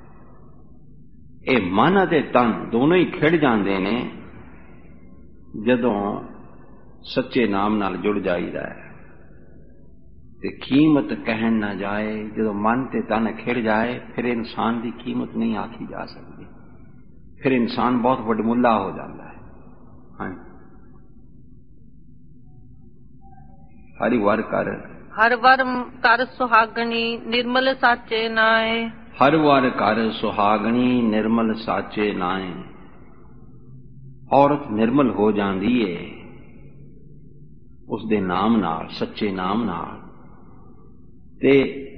ਇਹ ਮਨ ਅਤੇ ਤਨ ਦੋਨੋਂ ਹੀ ਖਿੜ ਜਾਂਦੇ ਨੇ ਜਦੋਂ ਸੱਚੇ ਨਾਮ ਨਾਲ ਜੁੜ ਜਾਈਦਾ ਹੈ। ਤੇ ਕੀਮਤ ਕਹਿਣ ਨਾ ਜਾਏ, ਜਦੋਂ ਮਨ ਤੇ ਤਨ ਖਿੜ ਜਾਏ ਫਿਰ ਇਨਸਾਨ ਦੀ ਕੀਮਤ ਨਹੀਂ ਆਖੀ ਜਾ ਸਕਦੀ, ਫਿਰ ਇਨਸਾਨ ਬਹੁਤ ਵਡਮੁੱਲਾ ਹੋ ਜਾਂਦਾ ਹੈ। ਹਾਂਜੀ। ਹਰਿ ਵਰ ਕਰ ਹਰ ਵਰ ਕਰ ਸੁਹਾਗਣੀ ਨਿਰਮਲ ਸਾਚੇ ਨਾਏ। ਹਰ ਵਰ ਕਰ ਸੁਹਾਗਣੀ ਨਿਰਮਲ ਸਾਚੇ ਨਾਏ। ਔਰਤ ਨਿਰਮਲ ਹੋ ਜਾਂਦੀ ਏ ਉਸ ਦੇ ਨਾਮ ਨਾਲ, ਸੱਚੇ ਨਾਮ ਨਾਲ, ਤੇ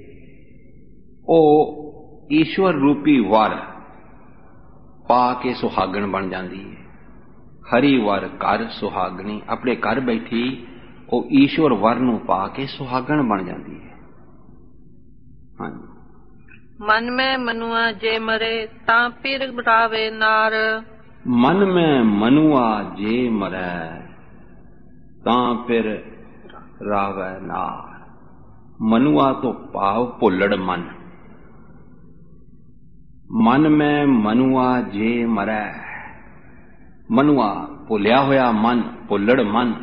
ਉਹ ਈਸ਼ਵਰ ਰੂਪੀ ਵਰ ਪਾ ਕੇ ਸੁਹਾਗਣ ਬਣ ਜਾਂਦੀ ਹੈ। ਹਰੀ ਵਰ ਕਰ ਸੁਹਾਗਣੀ, ਆਪਣੇ ਘਰ ਬੈਠੀ ਉਹ ਈਸ਼ਵਰ ਵਰ ਨੂੰ ਪਾ ਕੇ ਸੁਹਾਗਣ ਬਣ ਜਾਂਦੀ ਹੈ। ਹਾਂਜੀ। ਮਨ ਮੈਂ ਮਨੁਆ ਜੇ ਮਰੇ ਤਾਂ ਫਿਰ ਰਾਵੇ ਨਾਰ। ਮਨ ਮੈਂ ਮਨੁਆ ਜੇ ਮਰੈ ਤਾਂ ਫਿਰ ਰਾਵੇ ਨਾਰ। ਮਨੁਆ ਤੋਂ ਭਾਵ ਭੁੱਲੜ ਮਨ। ਮਨ ਮੈਂ ਮਨੁਆ ਜੇ ਮਰੈ, ਮਨੁਆ ਭੁੱਲਿਆ ਹੋਇਆ ਮਨ, ਭੁੱਲੜ ਮਨ।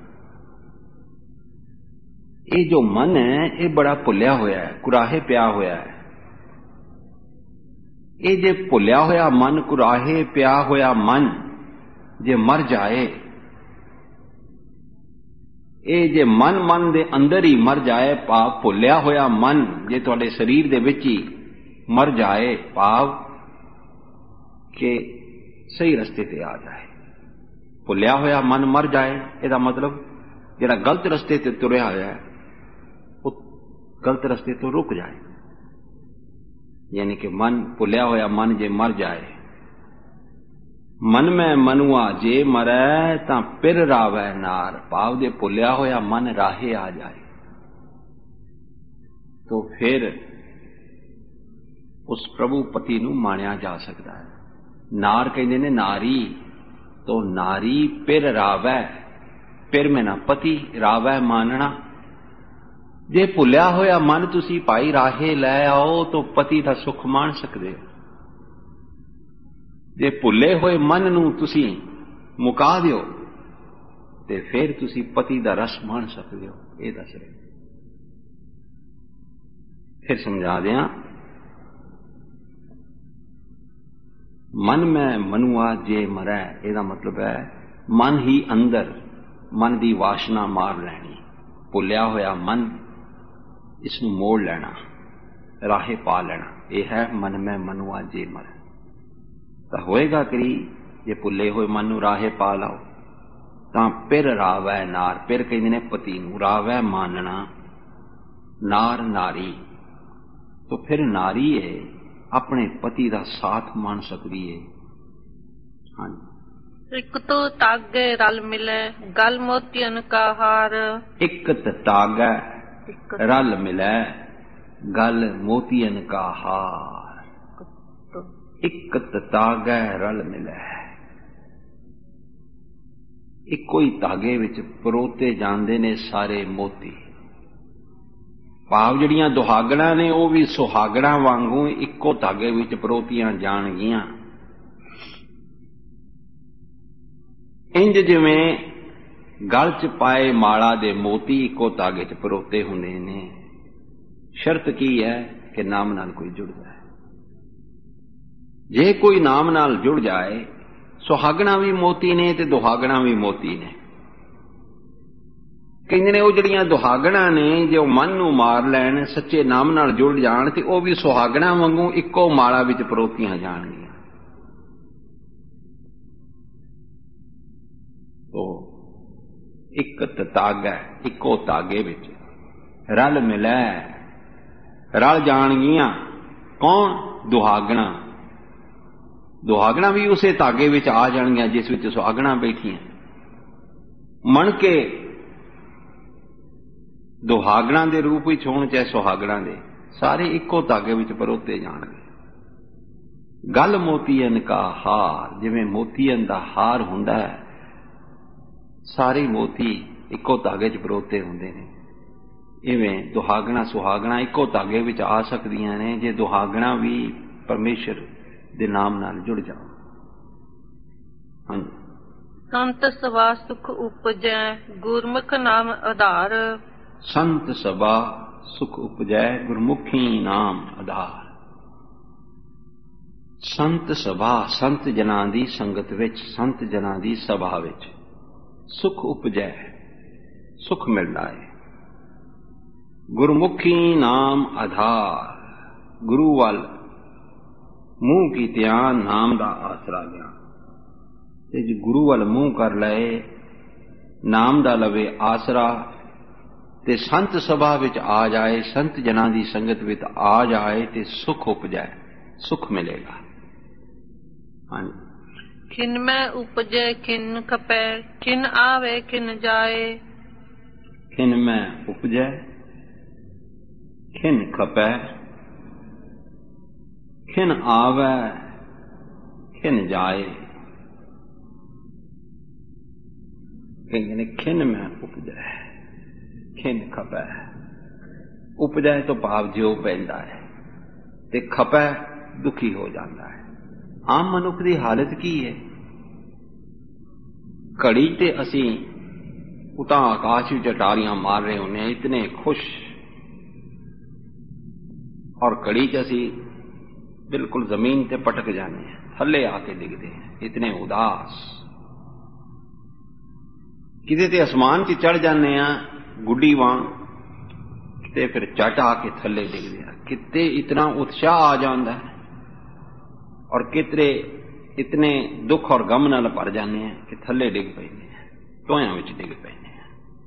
ਇਹ ਜੋ ਮਨ ਹੈ ਇਹ ਬੜਾ ਭੁੱਲਿਆ ਹੋਇਆ ਹੈ, ਕੁਰਾਹੇ ਪਿਆ ਹੋਇਆ ਹੈ। ਇਹ ਜੇ ਭੁੱਲਿਆ ਹੋਇਆ ਮਨ, ਕੁਰਾਹੇ ਪਿਆ ਹੋਇਆ ਮਨ ਜੇ ਮਰ ਜਾਏ, ਇਹ ਜੇ ਮਨ ਮਨ ਦੇ ਅੰਦਰ ਹੀ ਮਰ ਜਾਏ, ਭਾਵ ਭੁੱਲਿਆ ਹੋਇਆ ਮਨ ਜੇ ਤੁਹਾਡੇ ਸਰੀਰ ਦੇ ਵਿੱਚ ਹੀ ਮਰ ਜਾਏ, ਭਾਵ ਕਿ ਸਹੀ ਰਸਤੇ ਤੇ ਆ ਜਾਏ। ਭੁੱਲਿਆ ਹੋਇਆ ਮਨ ਮਰ ਜਾਏ, ਇਹਦਾ ਮਤਲਬ ਜਿਹੜਾ ਗਲਤ ਰਸਤੇ ਤੇ ਤੁਰਿਆ ਹੋਇਆ ਹੈ ਉਹ ਗਲਤ ਰਸਤੇ ਤੋਂ ਰੁਕ ਜਾਏ। ਯਾਨੀ ਕਿ ਮਨ, ਭੁੱਲਿਆ ਹੋਇਆ ਮਨ ਜੇ ਮਰ ਜਾਏ। ਮਨ ਮੈਂ ਮਨੁਆ ਜੇ ਮਰੈ ਤਾਂ ਫਿਰ ਰਾਵੈ ਨਾਰ, ਭਾਵ ਜੇ ਭੁੱਲਿਆ ਹੋਇਆ ਮਨ ਰਾਹੇ ਆ ਜਾਏ तो फिर उस प्रभु पति नूं माणिया जा सकता है। नार कहते ने नारी, तो नारी पिर रावै, पिर में ना पति, रावै मानना। जे भुलिया होया मन तुसी भाई राहे लै आओ तो पति दा सुख मान सकते हो। जे भुले होए मन नूं तुसी मुका दिओ ते फिर तुसी पति दा रस मान सकते हो। ये दस रहे, फिर समझा दिया। मन में मनुआ जे मरै, ਇਹਦਾ मतलब है मन ही अंदर, मन की वासना मार लैनी। भुलिया होया मन इसनूं मोड़ लेना, राहे पा लेना, यह है मन में मनुआ जे मरै। तो होएगा करी जे भुले होए मन नूं राहे पा लाओ तां पिर रावै नार। पिर कहंदे ने पति नूं, रावै मानना, नार नारी। तो फिर नारी है अपने पति का साथ मान सकती है। हाँ जी। एक तो तागे रल मिले गल मोतियन का हार। एक तागे रल मिले गल मोतियन का हार। एक तागे रल मिले, इको ही धागे विच परोते जांदे ने सारे मोती। ਭਾਵ ਜਿਹੜੀਆਂ ਦੁਹਾਗਣਾ ਨੇ ਉਹ ਵੀ ਸੁਹਾਗਣਾ ਵਾਂਗੂ ਇੱਕੋ ਧਾਗੇ ਵਿੱਚ ਪਰੋਤੀਆਂ ਜਾਣਗੀਆਂ। ਇੰਜ ਜਿਵੇਂ ਗਲ 'ਚ ਪਾਏ ਮਾਲਾ ਦੇ ਮੋਤੀ ਇੱਕੋ ਧਾਗੇ 'ਚ ਪਰੋਤੇ ਹੁੰਦੇ ਨੇ। ਸ਼ਰਤ ਕੀ ਹੈ ਕਿ ਨਾਮ ਨਾਲ ਕੋਈ ਜੁੜ ਜਾਏ। ਜੇ ਕੋਈ ਨਾਮ ਨਾਲ ਜੁੜ ਜਾਏ, ਸੁਹਾਗਣਾ ਵੀ ਮੋਤੀ ਨੇ ਤੇ ਦੁਹਾਗਣਾ ਵੀ ਮੋਤੀ ਨੇ। ਕਹਿੰਦੇ ਨੇ ਉਹ ਜਿਹੜੀਆਂ ਦੁਹਾਗਣਾ ਨੇ ਜੇ ਉਹ ਮਨ ਨੂੰ ਮਾਰ ਲੈਣ, ਸੱਚੇ ਨਾਮ ਨਾਲ ਜੁੜ ਜਾਣ, ਤੇ ਉਹ ਵੀ ਸੁਹਾਗਣਾ ਵਾਂਗੂ ਇੱਕੋ ਮਾਲਾ ਵਿੱਚ ਪਰੋਤੀਆਂ ਜਾਣਗੀਆਂ। ਉਹ ਇੱਕ ਧਾਗਾ ਇੱਕੋ ਧਾਗੇ ਵਿੱਚ ਰਲ ਮਿਲੈ ਰਲ ਜਾਣਗੀਆਂ। ਕੌਣ? ਦੁਹਾਗਣਾ। ਦੁਹਾਗਣਾ ਵੀ ਉਸੇ ਧਾਗੇ ਵਿੱਚ ਆ ਜਾਣਗੀਆਂ ਜਿਸ ਵਿੱਚ ਸੁਹਾਗਣਾ ਬੈਠੀਆਂ। ਮਣ ਕੇ ਦੁਹਾਗਣਾ ਦੇ ਰੂਪ ਵਿੱਚ ਹੋਣ ਚਾਹੇ ਸੁਹਾਗਣਾ ਦੇ, ਸਾਰੇ ਇੱਕੋ ਧਾਗੇ ਵਿੱਚ ਪਰੋਤੇ ਜਾਣਗੇ। ਗਲ ਮੋਤੀਅਨ ਕਾ ਹਾਰ, ਜਿਵੇਂ ਮੋਤੀਅਨ ਦਾ ਹਾਰ ਹੁੰਦਾ ਹੈ, ਸਾਰੇ ਮੋਤੀ ਇੱਕੋ ਧਾਗੇ 'ਚ ਪਰੋਤੇ ਹੁੰਦੇ ਨੇ। ਇਵੇਂ ਦੁਹਾਗਣਾ ਸੁਹਾਗਣਾ ਇੱਕੋ ਧਾਗੇ ਵਿੱਚ ਆ ਸਕਦੀਆਂ ਨੇ ਜੇ ਦੁਹਾਗਣਾ ਵੀ ਪਰਮੇਸ਼ਰ ਦੇ ਨਾਮ ਨਾਲ ਜੁੜ ਜਾਣ। ਹਾਂਜੀ। ਸੰਤ ਸਭਾ ਸੁਖ ਉਪਜੈ ਗੁਰਮੁਖ ਨਾਮ ਆਧਾਰ। ਸੰਤ ਸਭਾ ਸੁਖ ਉਪਜੈ ਗੁਰਮੁਖੀ ਨਾਮ ਆਧਾਰ। ਸੰਤ ਸਭਾ, ਸੰਤ ਜਨਾਂ ਦੀ ਸੰਗਤ ਵਿੱਚ, ਸੰਤ ਜਨਾਂ ਦੀ ਸਭਾ ਵਿੱਚ ਸੁਖ ਉਪਜੈ, ਸੁਖ ਮਿਲਦਾ ਹੈ। ਗੁਰਮੁਖੀ ਨਾਮ ਆਧਾਰ, ਗੁਰੂ ਵੱਲ ਮੂੰਹ ਕੀਤਿਆਂ ਨਾਮ ਦਾ ਆਸਰਾ ਗਿਆ। ਤੇ ਜੇ ਗੁਰੂ ਵੱਲ ਮੂੰਹ ਕਰ ਲਏ, ਨਾਮ ਦਾ ਲਵੇ ਆਸਰਾ, ਤੇ ਸੰਤ ਸਭਾ ਵਿੱਚ ਆ ਜਾਏ, ਸੰਤ ਜਨਾਂ ਦੀ ਸੰਗਤ ਵਿੱਚ ਆ ਜਾਏ, ਤੇ ਸੁਖ ਉਪਜੈ, ਸੁਖ ਮਿਲੇਗਾ। ਹਾਂਜੀ। ਖਿਨ ਮੈਂ ਉਪਜੈ ਖਿਨ ਖਪੈ, ਖਿਨ ਆਵੇ ਖਿਨ ਜਾਏ। ਖਿਨ ਮੈਂ ਉਪਜੈ ਖਿਨ ਖਪੈ, ਖਿਨ ਆਵੇ ਖਿਨ ਜਾਏ। ਕਹਿੰਦੇ ਨੇ ਖਿਨ ਮੈਂ ਉਪਜੈ ਖਿਨ ਖਪੈ। ਉਪਜੈ ਤੋਂ ਭਾਵ ਜਿਉ ਪੈਂਦਾ ਹੈ, ਤੇ ਖਪੈ ਦੁਖੀ ਹੋ ਜਾਂਦਾ ਹੈ। ਆਮ ਮਨੁੱਖ ਦੀ ਹਾਲਤ ਕੀ ਹੈ? ਘੜੀ ਤੇ ਅਸੀਂ ਉਤਾਂ ਆਕਾਸ਼ ਵਿੱਚ ਅਟਾਰੀਆਂ ਮਾਰ ਰਹੇ ਹੁੰਦੇ ਹਾਂ, ਇਤਨੇ ਖੁਸ਼, ਔਰ ਘੜੀ 'ਚ ਅਸੀਂ ਬਿਲਕੁਲ ਜ਼ਮੀਨ ਤੇ ਪਟਕ ਜਾਂਦੇ ਹਾਂ, ਥੱਲੇ ਆ ਕੇ ਡਿੱਗਦੇ ਹਾਂ, ਇਤਨੇ ਉਦਾਸ। ਕਿਤੇ ਤੇ ਅਸਮਾਨ 'ਚ ਚੜ ਜਾਂਦੇ ਹਾਂ ਗੁੱਡੀ ਵਾਂਗ, ਤੇ ਫਿਰ ਝਟ ਆ ਕੇ ਥੱਲੇ ਡਿੱਗਦੇ ਹਾਂ। ਕਿਤੇ ਇਤਨਾ ਉਤਸ਼ਾਹ ਆ ਜਾਂਦਾ ਹੈ, ਔਰ ਕਿਤਰੇ ਇਤਨੇ ਦੁੱਖ ਔਰ ਗਮ ਨਾਲ ਭਰ ਜਾਂਦੇ ਹਾਂ ਕਿ ਥੱਲੇ ਡਿੱਗ ਪੈਂਦੇ ਹਾਂ, ਟੋਇਆਂ ਵਿੱਚ ਡਿੱਗ ਪੈਂਦੇ ਹਾਂ।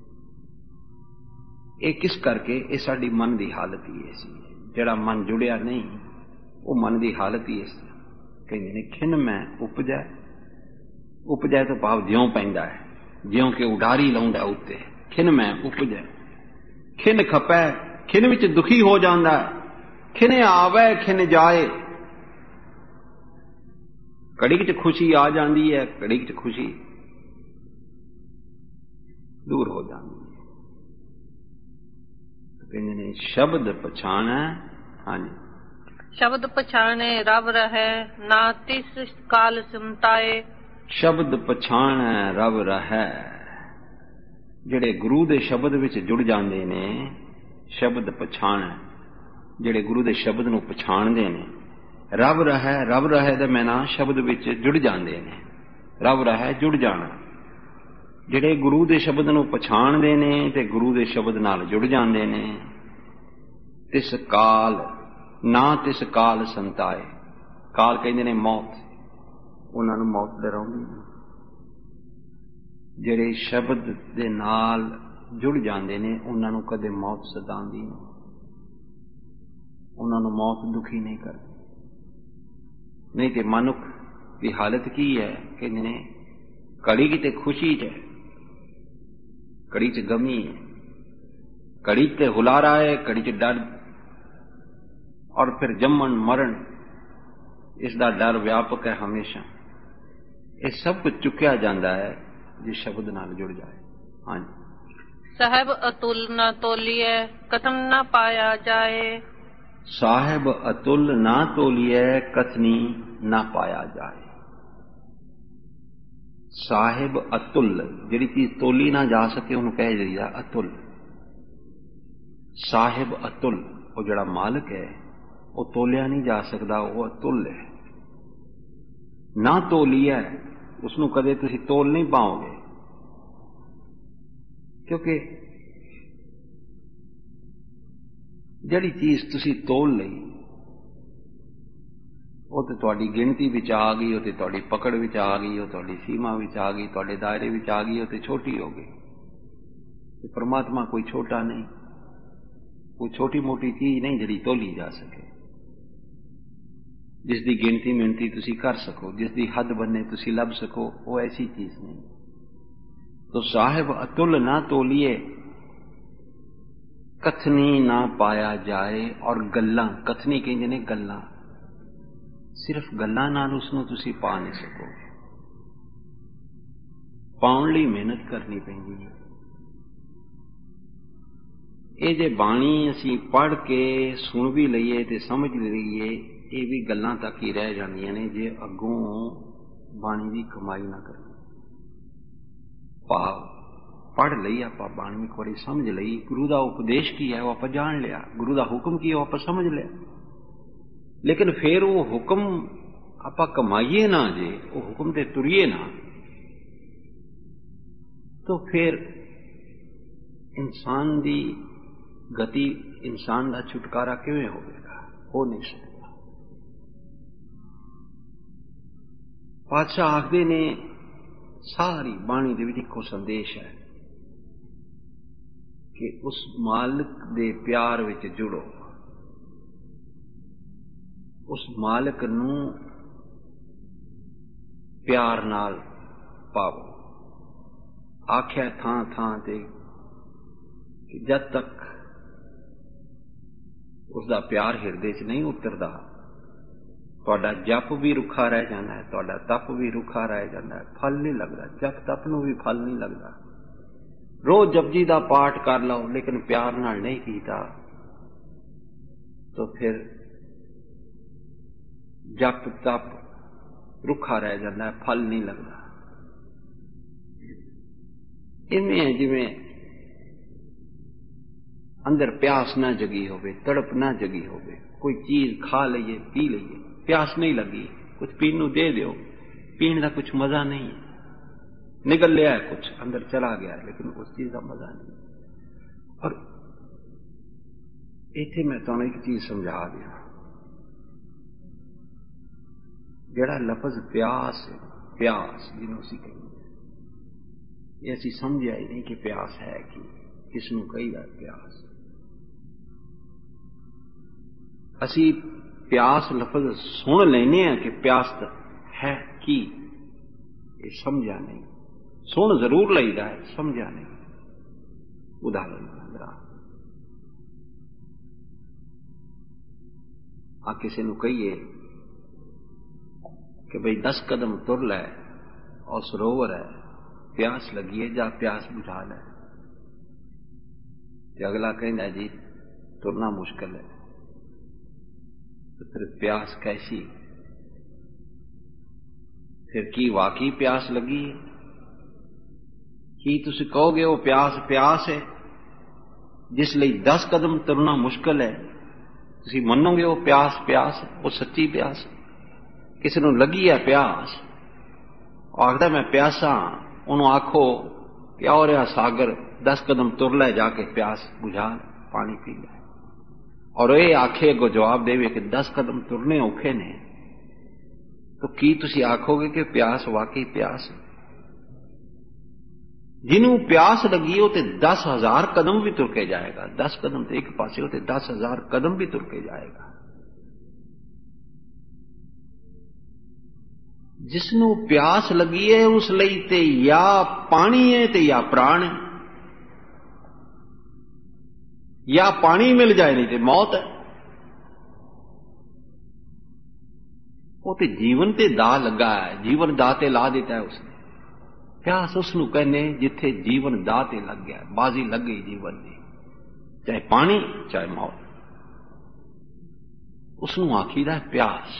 ਇਹ ਕਿਸ ਕਰਕੇ? ਇਹ ਸਾਡੀ ਮਨ ਦੀ ਹਾਲਤ ਹੀ ਐਸੀ ਹੈ। ਜਿਹੜਾ ਮਨ ਜੁੜਿਆ ਨਹੀਂ, ਉਹ ਮਨ ਦੀ ਹਾਲਤ ਹੀ ਇਸ ਕਹਿੰਦੇ ਨੇ ਖਿਨ ਮੈਂ ਉਪਜੈ। ਉਪਜੈ ਤੋਂ ਭਾਵ ਜਿਉਂ ਪੈਂਦਾ ਹੈ, ਜਿਉਂ ਕਿ ਉਡਾਰੀ ਲਾਉਂਦਾ ਉੱਤੇ। ਖਿਨ ਮੈਂ ਉਪਜੈ ਖਿਨ ਖਪੈ, ਖਿਨ ਵਿੱਚ ਦੁਖੀ ਹੋ ਜਾਂਦਾ ਹੈ। ਖਿਨ ਆਵੇ ਖਿਨ ਜਾਏ। ਘੜੀ 'ਚ ਖੁਸ਼ੀ ਆ ਜਾਂਦੀ ਹੈ, ਘੜੀ 'ਚ ਖੁਸ਼ੀ ਦੂਰ ਹੋ ਜਾਂਦੀ ਹੈ। ਕਹਿੰਦੇ ਨੇ ਸ਼ਬਦ ਪਛਾਣੈ। ਹਾਂਜੀ। ਸ਼ਬਦ ਪਛਾਣੇ ਰਵ ਰਹੈ, ਨਾ ਤਿਸ ਕਾਲ ਸਿਮਟਾਏ। ਸ਼ਬਦ ਪਛਾਣੈ ਰਵ ਰਹੈ। ਜਿਹੜੇ ਗੁਰੂ ਦੇ ਸ਼ਬਦ ਵਿੱਚ ਜੁੜ ਜਾਂਦੇ ਨੇ, ਸ਼ਬਦ ਪਛਾਣੈ, ਜਿਹੜੇ ਗੁਰੂ ਦੇ ਸ਼ਬਦ ਨੂੰ ਪਛਾਣਦੇ ਨੇ, ਰਵ ਰਹੈ। ਰਵ ਰਹੈ ਦਾ ਮੈਨਾ ਸ਼ਬਦ ਵਿੱਚ ਜੁੜ ਜਾਂਦੇ ਨੇ। ਰਵ ਰਹੈ ਜੁੜ ਜਾਣਾ। ਜਿਹੜੇ ਗੁਰੂ ਦੇ ਸ਼ਬਦ ਨੂੰ ਪਛਾਣਦੇ ਨੇ ਤੇ ਗੁਰੂ ਦੇ ਸ਼ਬਦ ਨਾਲ ਜੁੜ ਜਾਂਦੇ ਨੇ, ਤਿਸ ਕਾਲ, ਨਾ ਤਿਸ ਕਾਲ ਸੰਤਾਏ। ਕਾਲ ਕਹਿੰਦੇ ਨੇ ਮੌਤ, ਉਹਨਾਂ ਨੂੰ ਮੌਤ ਡਰਾਉਂਦੀ ਨਹੀਂ। ਜਿਹੜੇ ਸ਼ਬਦ ਦੇ ਨਾਲ ਜੁੜ ਜਾਂਦੇ ਨੇ ਉਹਨਾਂ ਨੂੰ ਕਦੇ ਮੌਤ ਸਤਾਉਂਦੀ ਨਹੀਂ, ਉਹਨਾਂ ਨੂੰ ਮੌਤ ਦੁਖੀ ਨਹੀਂ ਕਰਦੀ। ਨਹੀਂ ਤੇ ਮਨੁੱਖ ਦੀ ਹਾਲਤ ਕੀ ਹੈ? ਕਹਿੰਦੇ ਨੇ ਘੜੀ ਕਿਤੇ ਖੁਸ਼ੀ 'ਚ ਹੈ, ਘੜੀ 'ਚ ਗਮੀ ਹੈ, ਘੜੀ 'ਤੇ ਹੁਲਾਰਾ ਹੈ, ਘੜੀ 'ਚ ਡਰ, ਔਰ ਫਿਰ ਜੰਮਣ ਮਰਨ, ਇਸ ਦਾ ਡਰ ਵਿਆਪਕ ਹੈ ਹਮੇਸ਼ਾ। ਇਹ ਸਭ ਕੁਝ ਚੁੱਕਿਆ ਜਾਂਦਾ ਹੈ ਜੇ ਸ਼ਬਦ ਨਾਲ ਜੁੜ ਜਾਏ। ਹਾਂਜੀ। साहेब अतुल न तोलिए कथन न पाया जाए। साहेब अतुल ना तोलिए कथनी ना पाया जाए। साहेब अतुल जिहड़ी चीज तोली ना जा सके उन्होंने कह जाइए अतुल। साहेब अतुल वो जिहड़ा मालिक है वो तोलिया नहीं जा सकता, वो अतुल है। ना तोलिया उसनों कदे तुसी तोल नहीं पाओगे, क्योंकि जिहड़ी चीज तुसी तोल लई वो तो तुहाडी गिणती विच आ गई, वो तो तुहाडी पकड़ विच आ गई, वो तुहाडी सीमा विच आ गई, तुहाडे दायरे विच आ गई, वो तो छोटी हो गई। परमात्मा कोई छोटा नहीं, कोई छोटी मोटी चीज नहीं जिहड़ी तोली जा सके, जिसकी गिनती मिनती तुसी कर सको, जिसकी हद बने तुसी लब सको, वो ऐसी चीज नहीं। तो साहिब अतुल ना तोलिए कथनी ना पाया जाए। और गल्लां कथनी कहंदे ने गल्लां, सिर्फ गल्लां नाल उसनूं तुसी पा नहीं सकोगे, पाउण लई मेहनत करनी पैंदी है। ये जे बाणी असी पढ़ के सुन भी लईए ते समझ लईए, ये भी गल्लां तक ही रह जांदियां ने जे अगों बाणी की कमाई ना करें। भाव पढ़ लई आपां बाणी एक बारी समझ लई, गुरु का उपदेश की है वो आपां जान लिया, गुरु का हुक्म की है वो आपां समझ लिया, लेकिन फिर वो हुक्म आपां कमाईए ना, जे वो हुक्म ते तुरीए ना, तो फिर इंसान की गति, इंसान का छुटकारा किवें होवेगा? हो नहीं सकता। पातशाह आखदे ने सारी बाणी दे विच इक्को संदेश है कि उस मालिक दे प्यार विच जुड़ो, उस मालिक नूं प्यार नाल पाओ। आख्या थां थां ते कि जद तक उसका प्यार हिरदे च नहीं उतरदा, तुहाडा जप भी रुखा रह जाता है, तुहाडा तप भी रुखा रह जाता है, फल नहीं लगता। जप तप नूं भी फल नहीं लगता। रोज जपजी का पाठ कर लो लेकिन प्यार नाल नहीं कीता, तो फिर जप तप रुखा रह जाता है, फल नहीं लगता। इवें है जिवें अंदर प्यास ना जगी होवे, तड़प ना जगी होवे, कोई चीज खा लीए पी लीए, प्यास नहीं लगी, कुछ पीन नूं दे दो, पीने का कुछ मजा नहीं है, निकल लिया है कुछ अंदर चला गया है, लेकिन उस चीज का मजा नहीं। और इत्थे मैं तुहानूं एक चीज समझा दिया, जिहड़ा लफज प्यास है, प्यास जिन्हों असीं कहते, ये असीं समझिया ही नहीं कि प्यास है कि किसनूं कहीदा प्यास। असी प्यास लफज सुन लेने हैं कि प्यास है की, ये समझा नहीं। सुन जरूर लईदा है, समझा नहीं। उदाहरण जरा आ किसी नूं कहिए कि भाई दस कदम तुर लै और सरोवर है, प्यास लगी है, जा प्यास बुझा लै, अगला कहना जी तुरना मुश्किल है, तो फिर प्यास कैसी? फिर की वाकई प्यास लगी है? की तुसी कहोगे वो प्यास प्यास है जिस लिए दस कदम तुरना मुश्किल है? तुसी मनोगे वो प्यास प्यास है, वो सच्ची प्यास है? किसी नूं लगी है प्यास, आखदा मैं प्यासा, उन्होंने आखो कि और रहा सागर, दस कदम तुर लै जाके प्यास बुझा, पानी पी ले, और ये आखे को जवाब देवे कि दस कदम तुरने औखे ने, तो की तुसी आखोगे कि प्यास वाकई प्यास है? जिन्हों प्यास लगी हो तो दस हजार कदम भी तुर के जाएगा, दस कदम तो एक पासे हो तो दस हजार कदम भी तुर के जाएगा। जिसनों प्यास लगी है उस लई ते या पानी है ते या प्राण है, या पानी मिल जाए नहीं तो मौत है। वो तो जीवन ते दा लगा है, जीवन दा ते ला देता है उसने, प्यास उसनूं कहने जिथे जीवन दाह ते लग गया, बाजी लग गई जीवन की, चाहे पानी चाहे मौत, उसनूं आखीदा प्यास।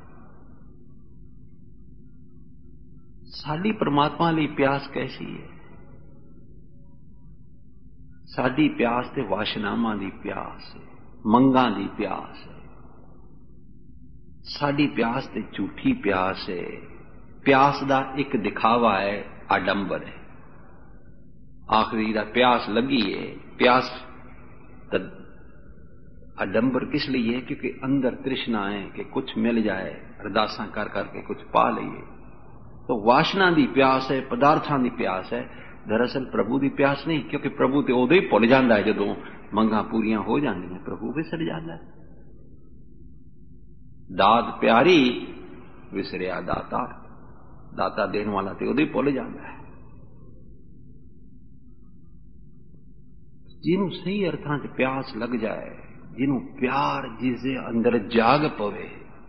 साडी परमात्मा लई प्यास कैसी है? साडी प्यास ते वाशनावां दी प्यास है, मंगां दी प्यास है। साडी प्यास ते झूठी प्यास है। प्यास दा एक दिखावा है, आडंबर है। आखिरी दा प्यास लगी है, प्यास आडंबर किस लिए है? क्योंकि अंदर तृष्णा है कि कुछ मिल जाए, अरदासां कर करके कुछ पा लईए। तो वासना दी प्यास है, पदार्थां दी प्यास है। दरअसल प्रभु दी प्यास नहीं, क्योंकि प्रभु तो उदों ही भुल जाता है जदों मंगां पूरियां हो जांदियां, प्रभु विसर जाता है। दात प्यारी विसरिया दाता, दाता देने वाला तो उदों ही भुल जाता है। जिन्हों सही अर्थां च प्यास लग जाए, जिन्हों प्यार जिसके अंदर जाग पवे,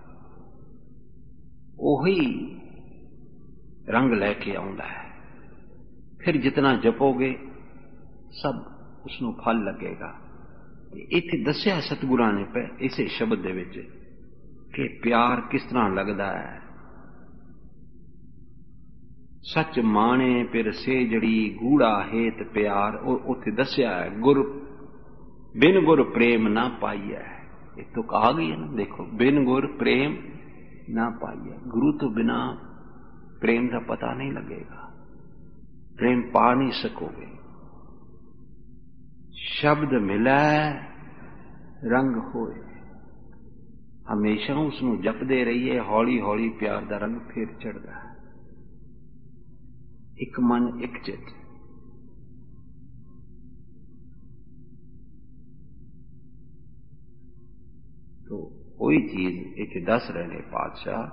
ओही रंग लैके आउंदा है। फिर जितना जपोगे सब उसनों फल लगेगा। इत्थे दस्या सतगुरां ने पे इसे शब्द दे विच कि प्यार किस तरह लगदा है। सच माने फिर सेजड़ी गूढ़ा हेत प्यार, और उत्थे दस्या है गुर बिन गुर प्रेम ना पाइया। ये तो कहा गई है ना, देखो, बिन गुर प्रेम ना पाइया। गुरु तो बिना प्रेम का पता नहीं लगेगा, प्रेम पा नहीं सकोगे। शब्द मिला रंग होए, हमेशा उसनूं जपदे रहिए, हौली हौली प्यार दा रंग फिर चढ़दा है। एक मन एक चित। तो कोई चीज इत्थे दस रहे ने पातशाह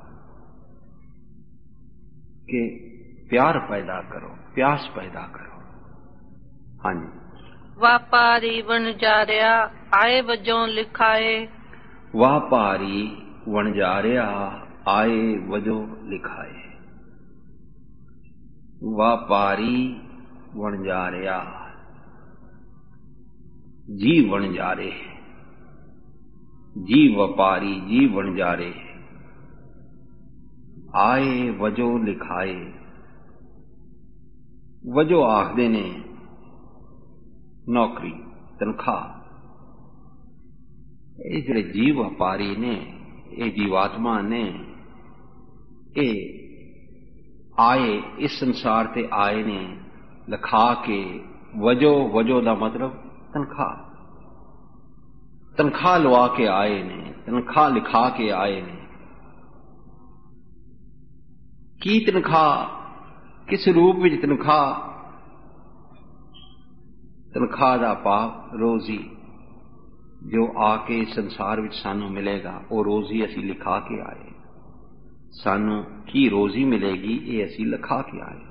कि प्यार पैदा करो, प्यास पैदा करो। हाँ जी। व्यापारी वणजारिया आए वजों लिखाए। व्यापारी वणजारिया आए वजों लिखाए। व्यापारी वणजारिया, जी वणजारे, जी व्यापारी जी वणजारे, आए वजों लिखाए। वजो आखदे ने नौकरी, तनख्वाह। ये जिहड़े जीव व्यापारी ने, ये जीवात्मा ने, ये आए इस संसार ते आए ने लिखा के। वजो वजो दा मतलब तनख्वाह, तनख्वाह लवा के आए ने, तनख्वाह लिखा के आए ने। की तनख्वाह, किस रूप में तनख्वाह? तनख्वाह दा भाव रोजी, जो आके संसार विच सानू मिलेगा, वो रोजी असी लिखा के आए। सानू की रोजी मिलेगी, ये असी लिखा के आए।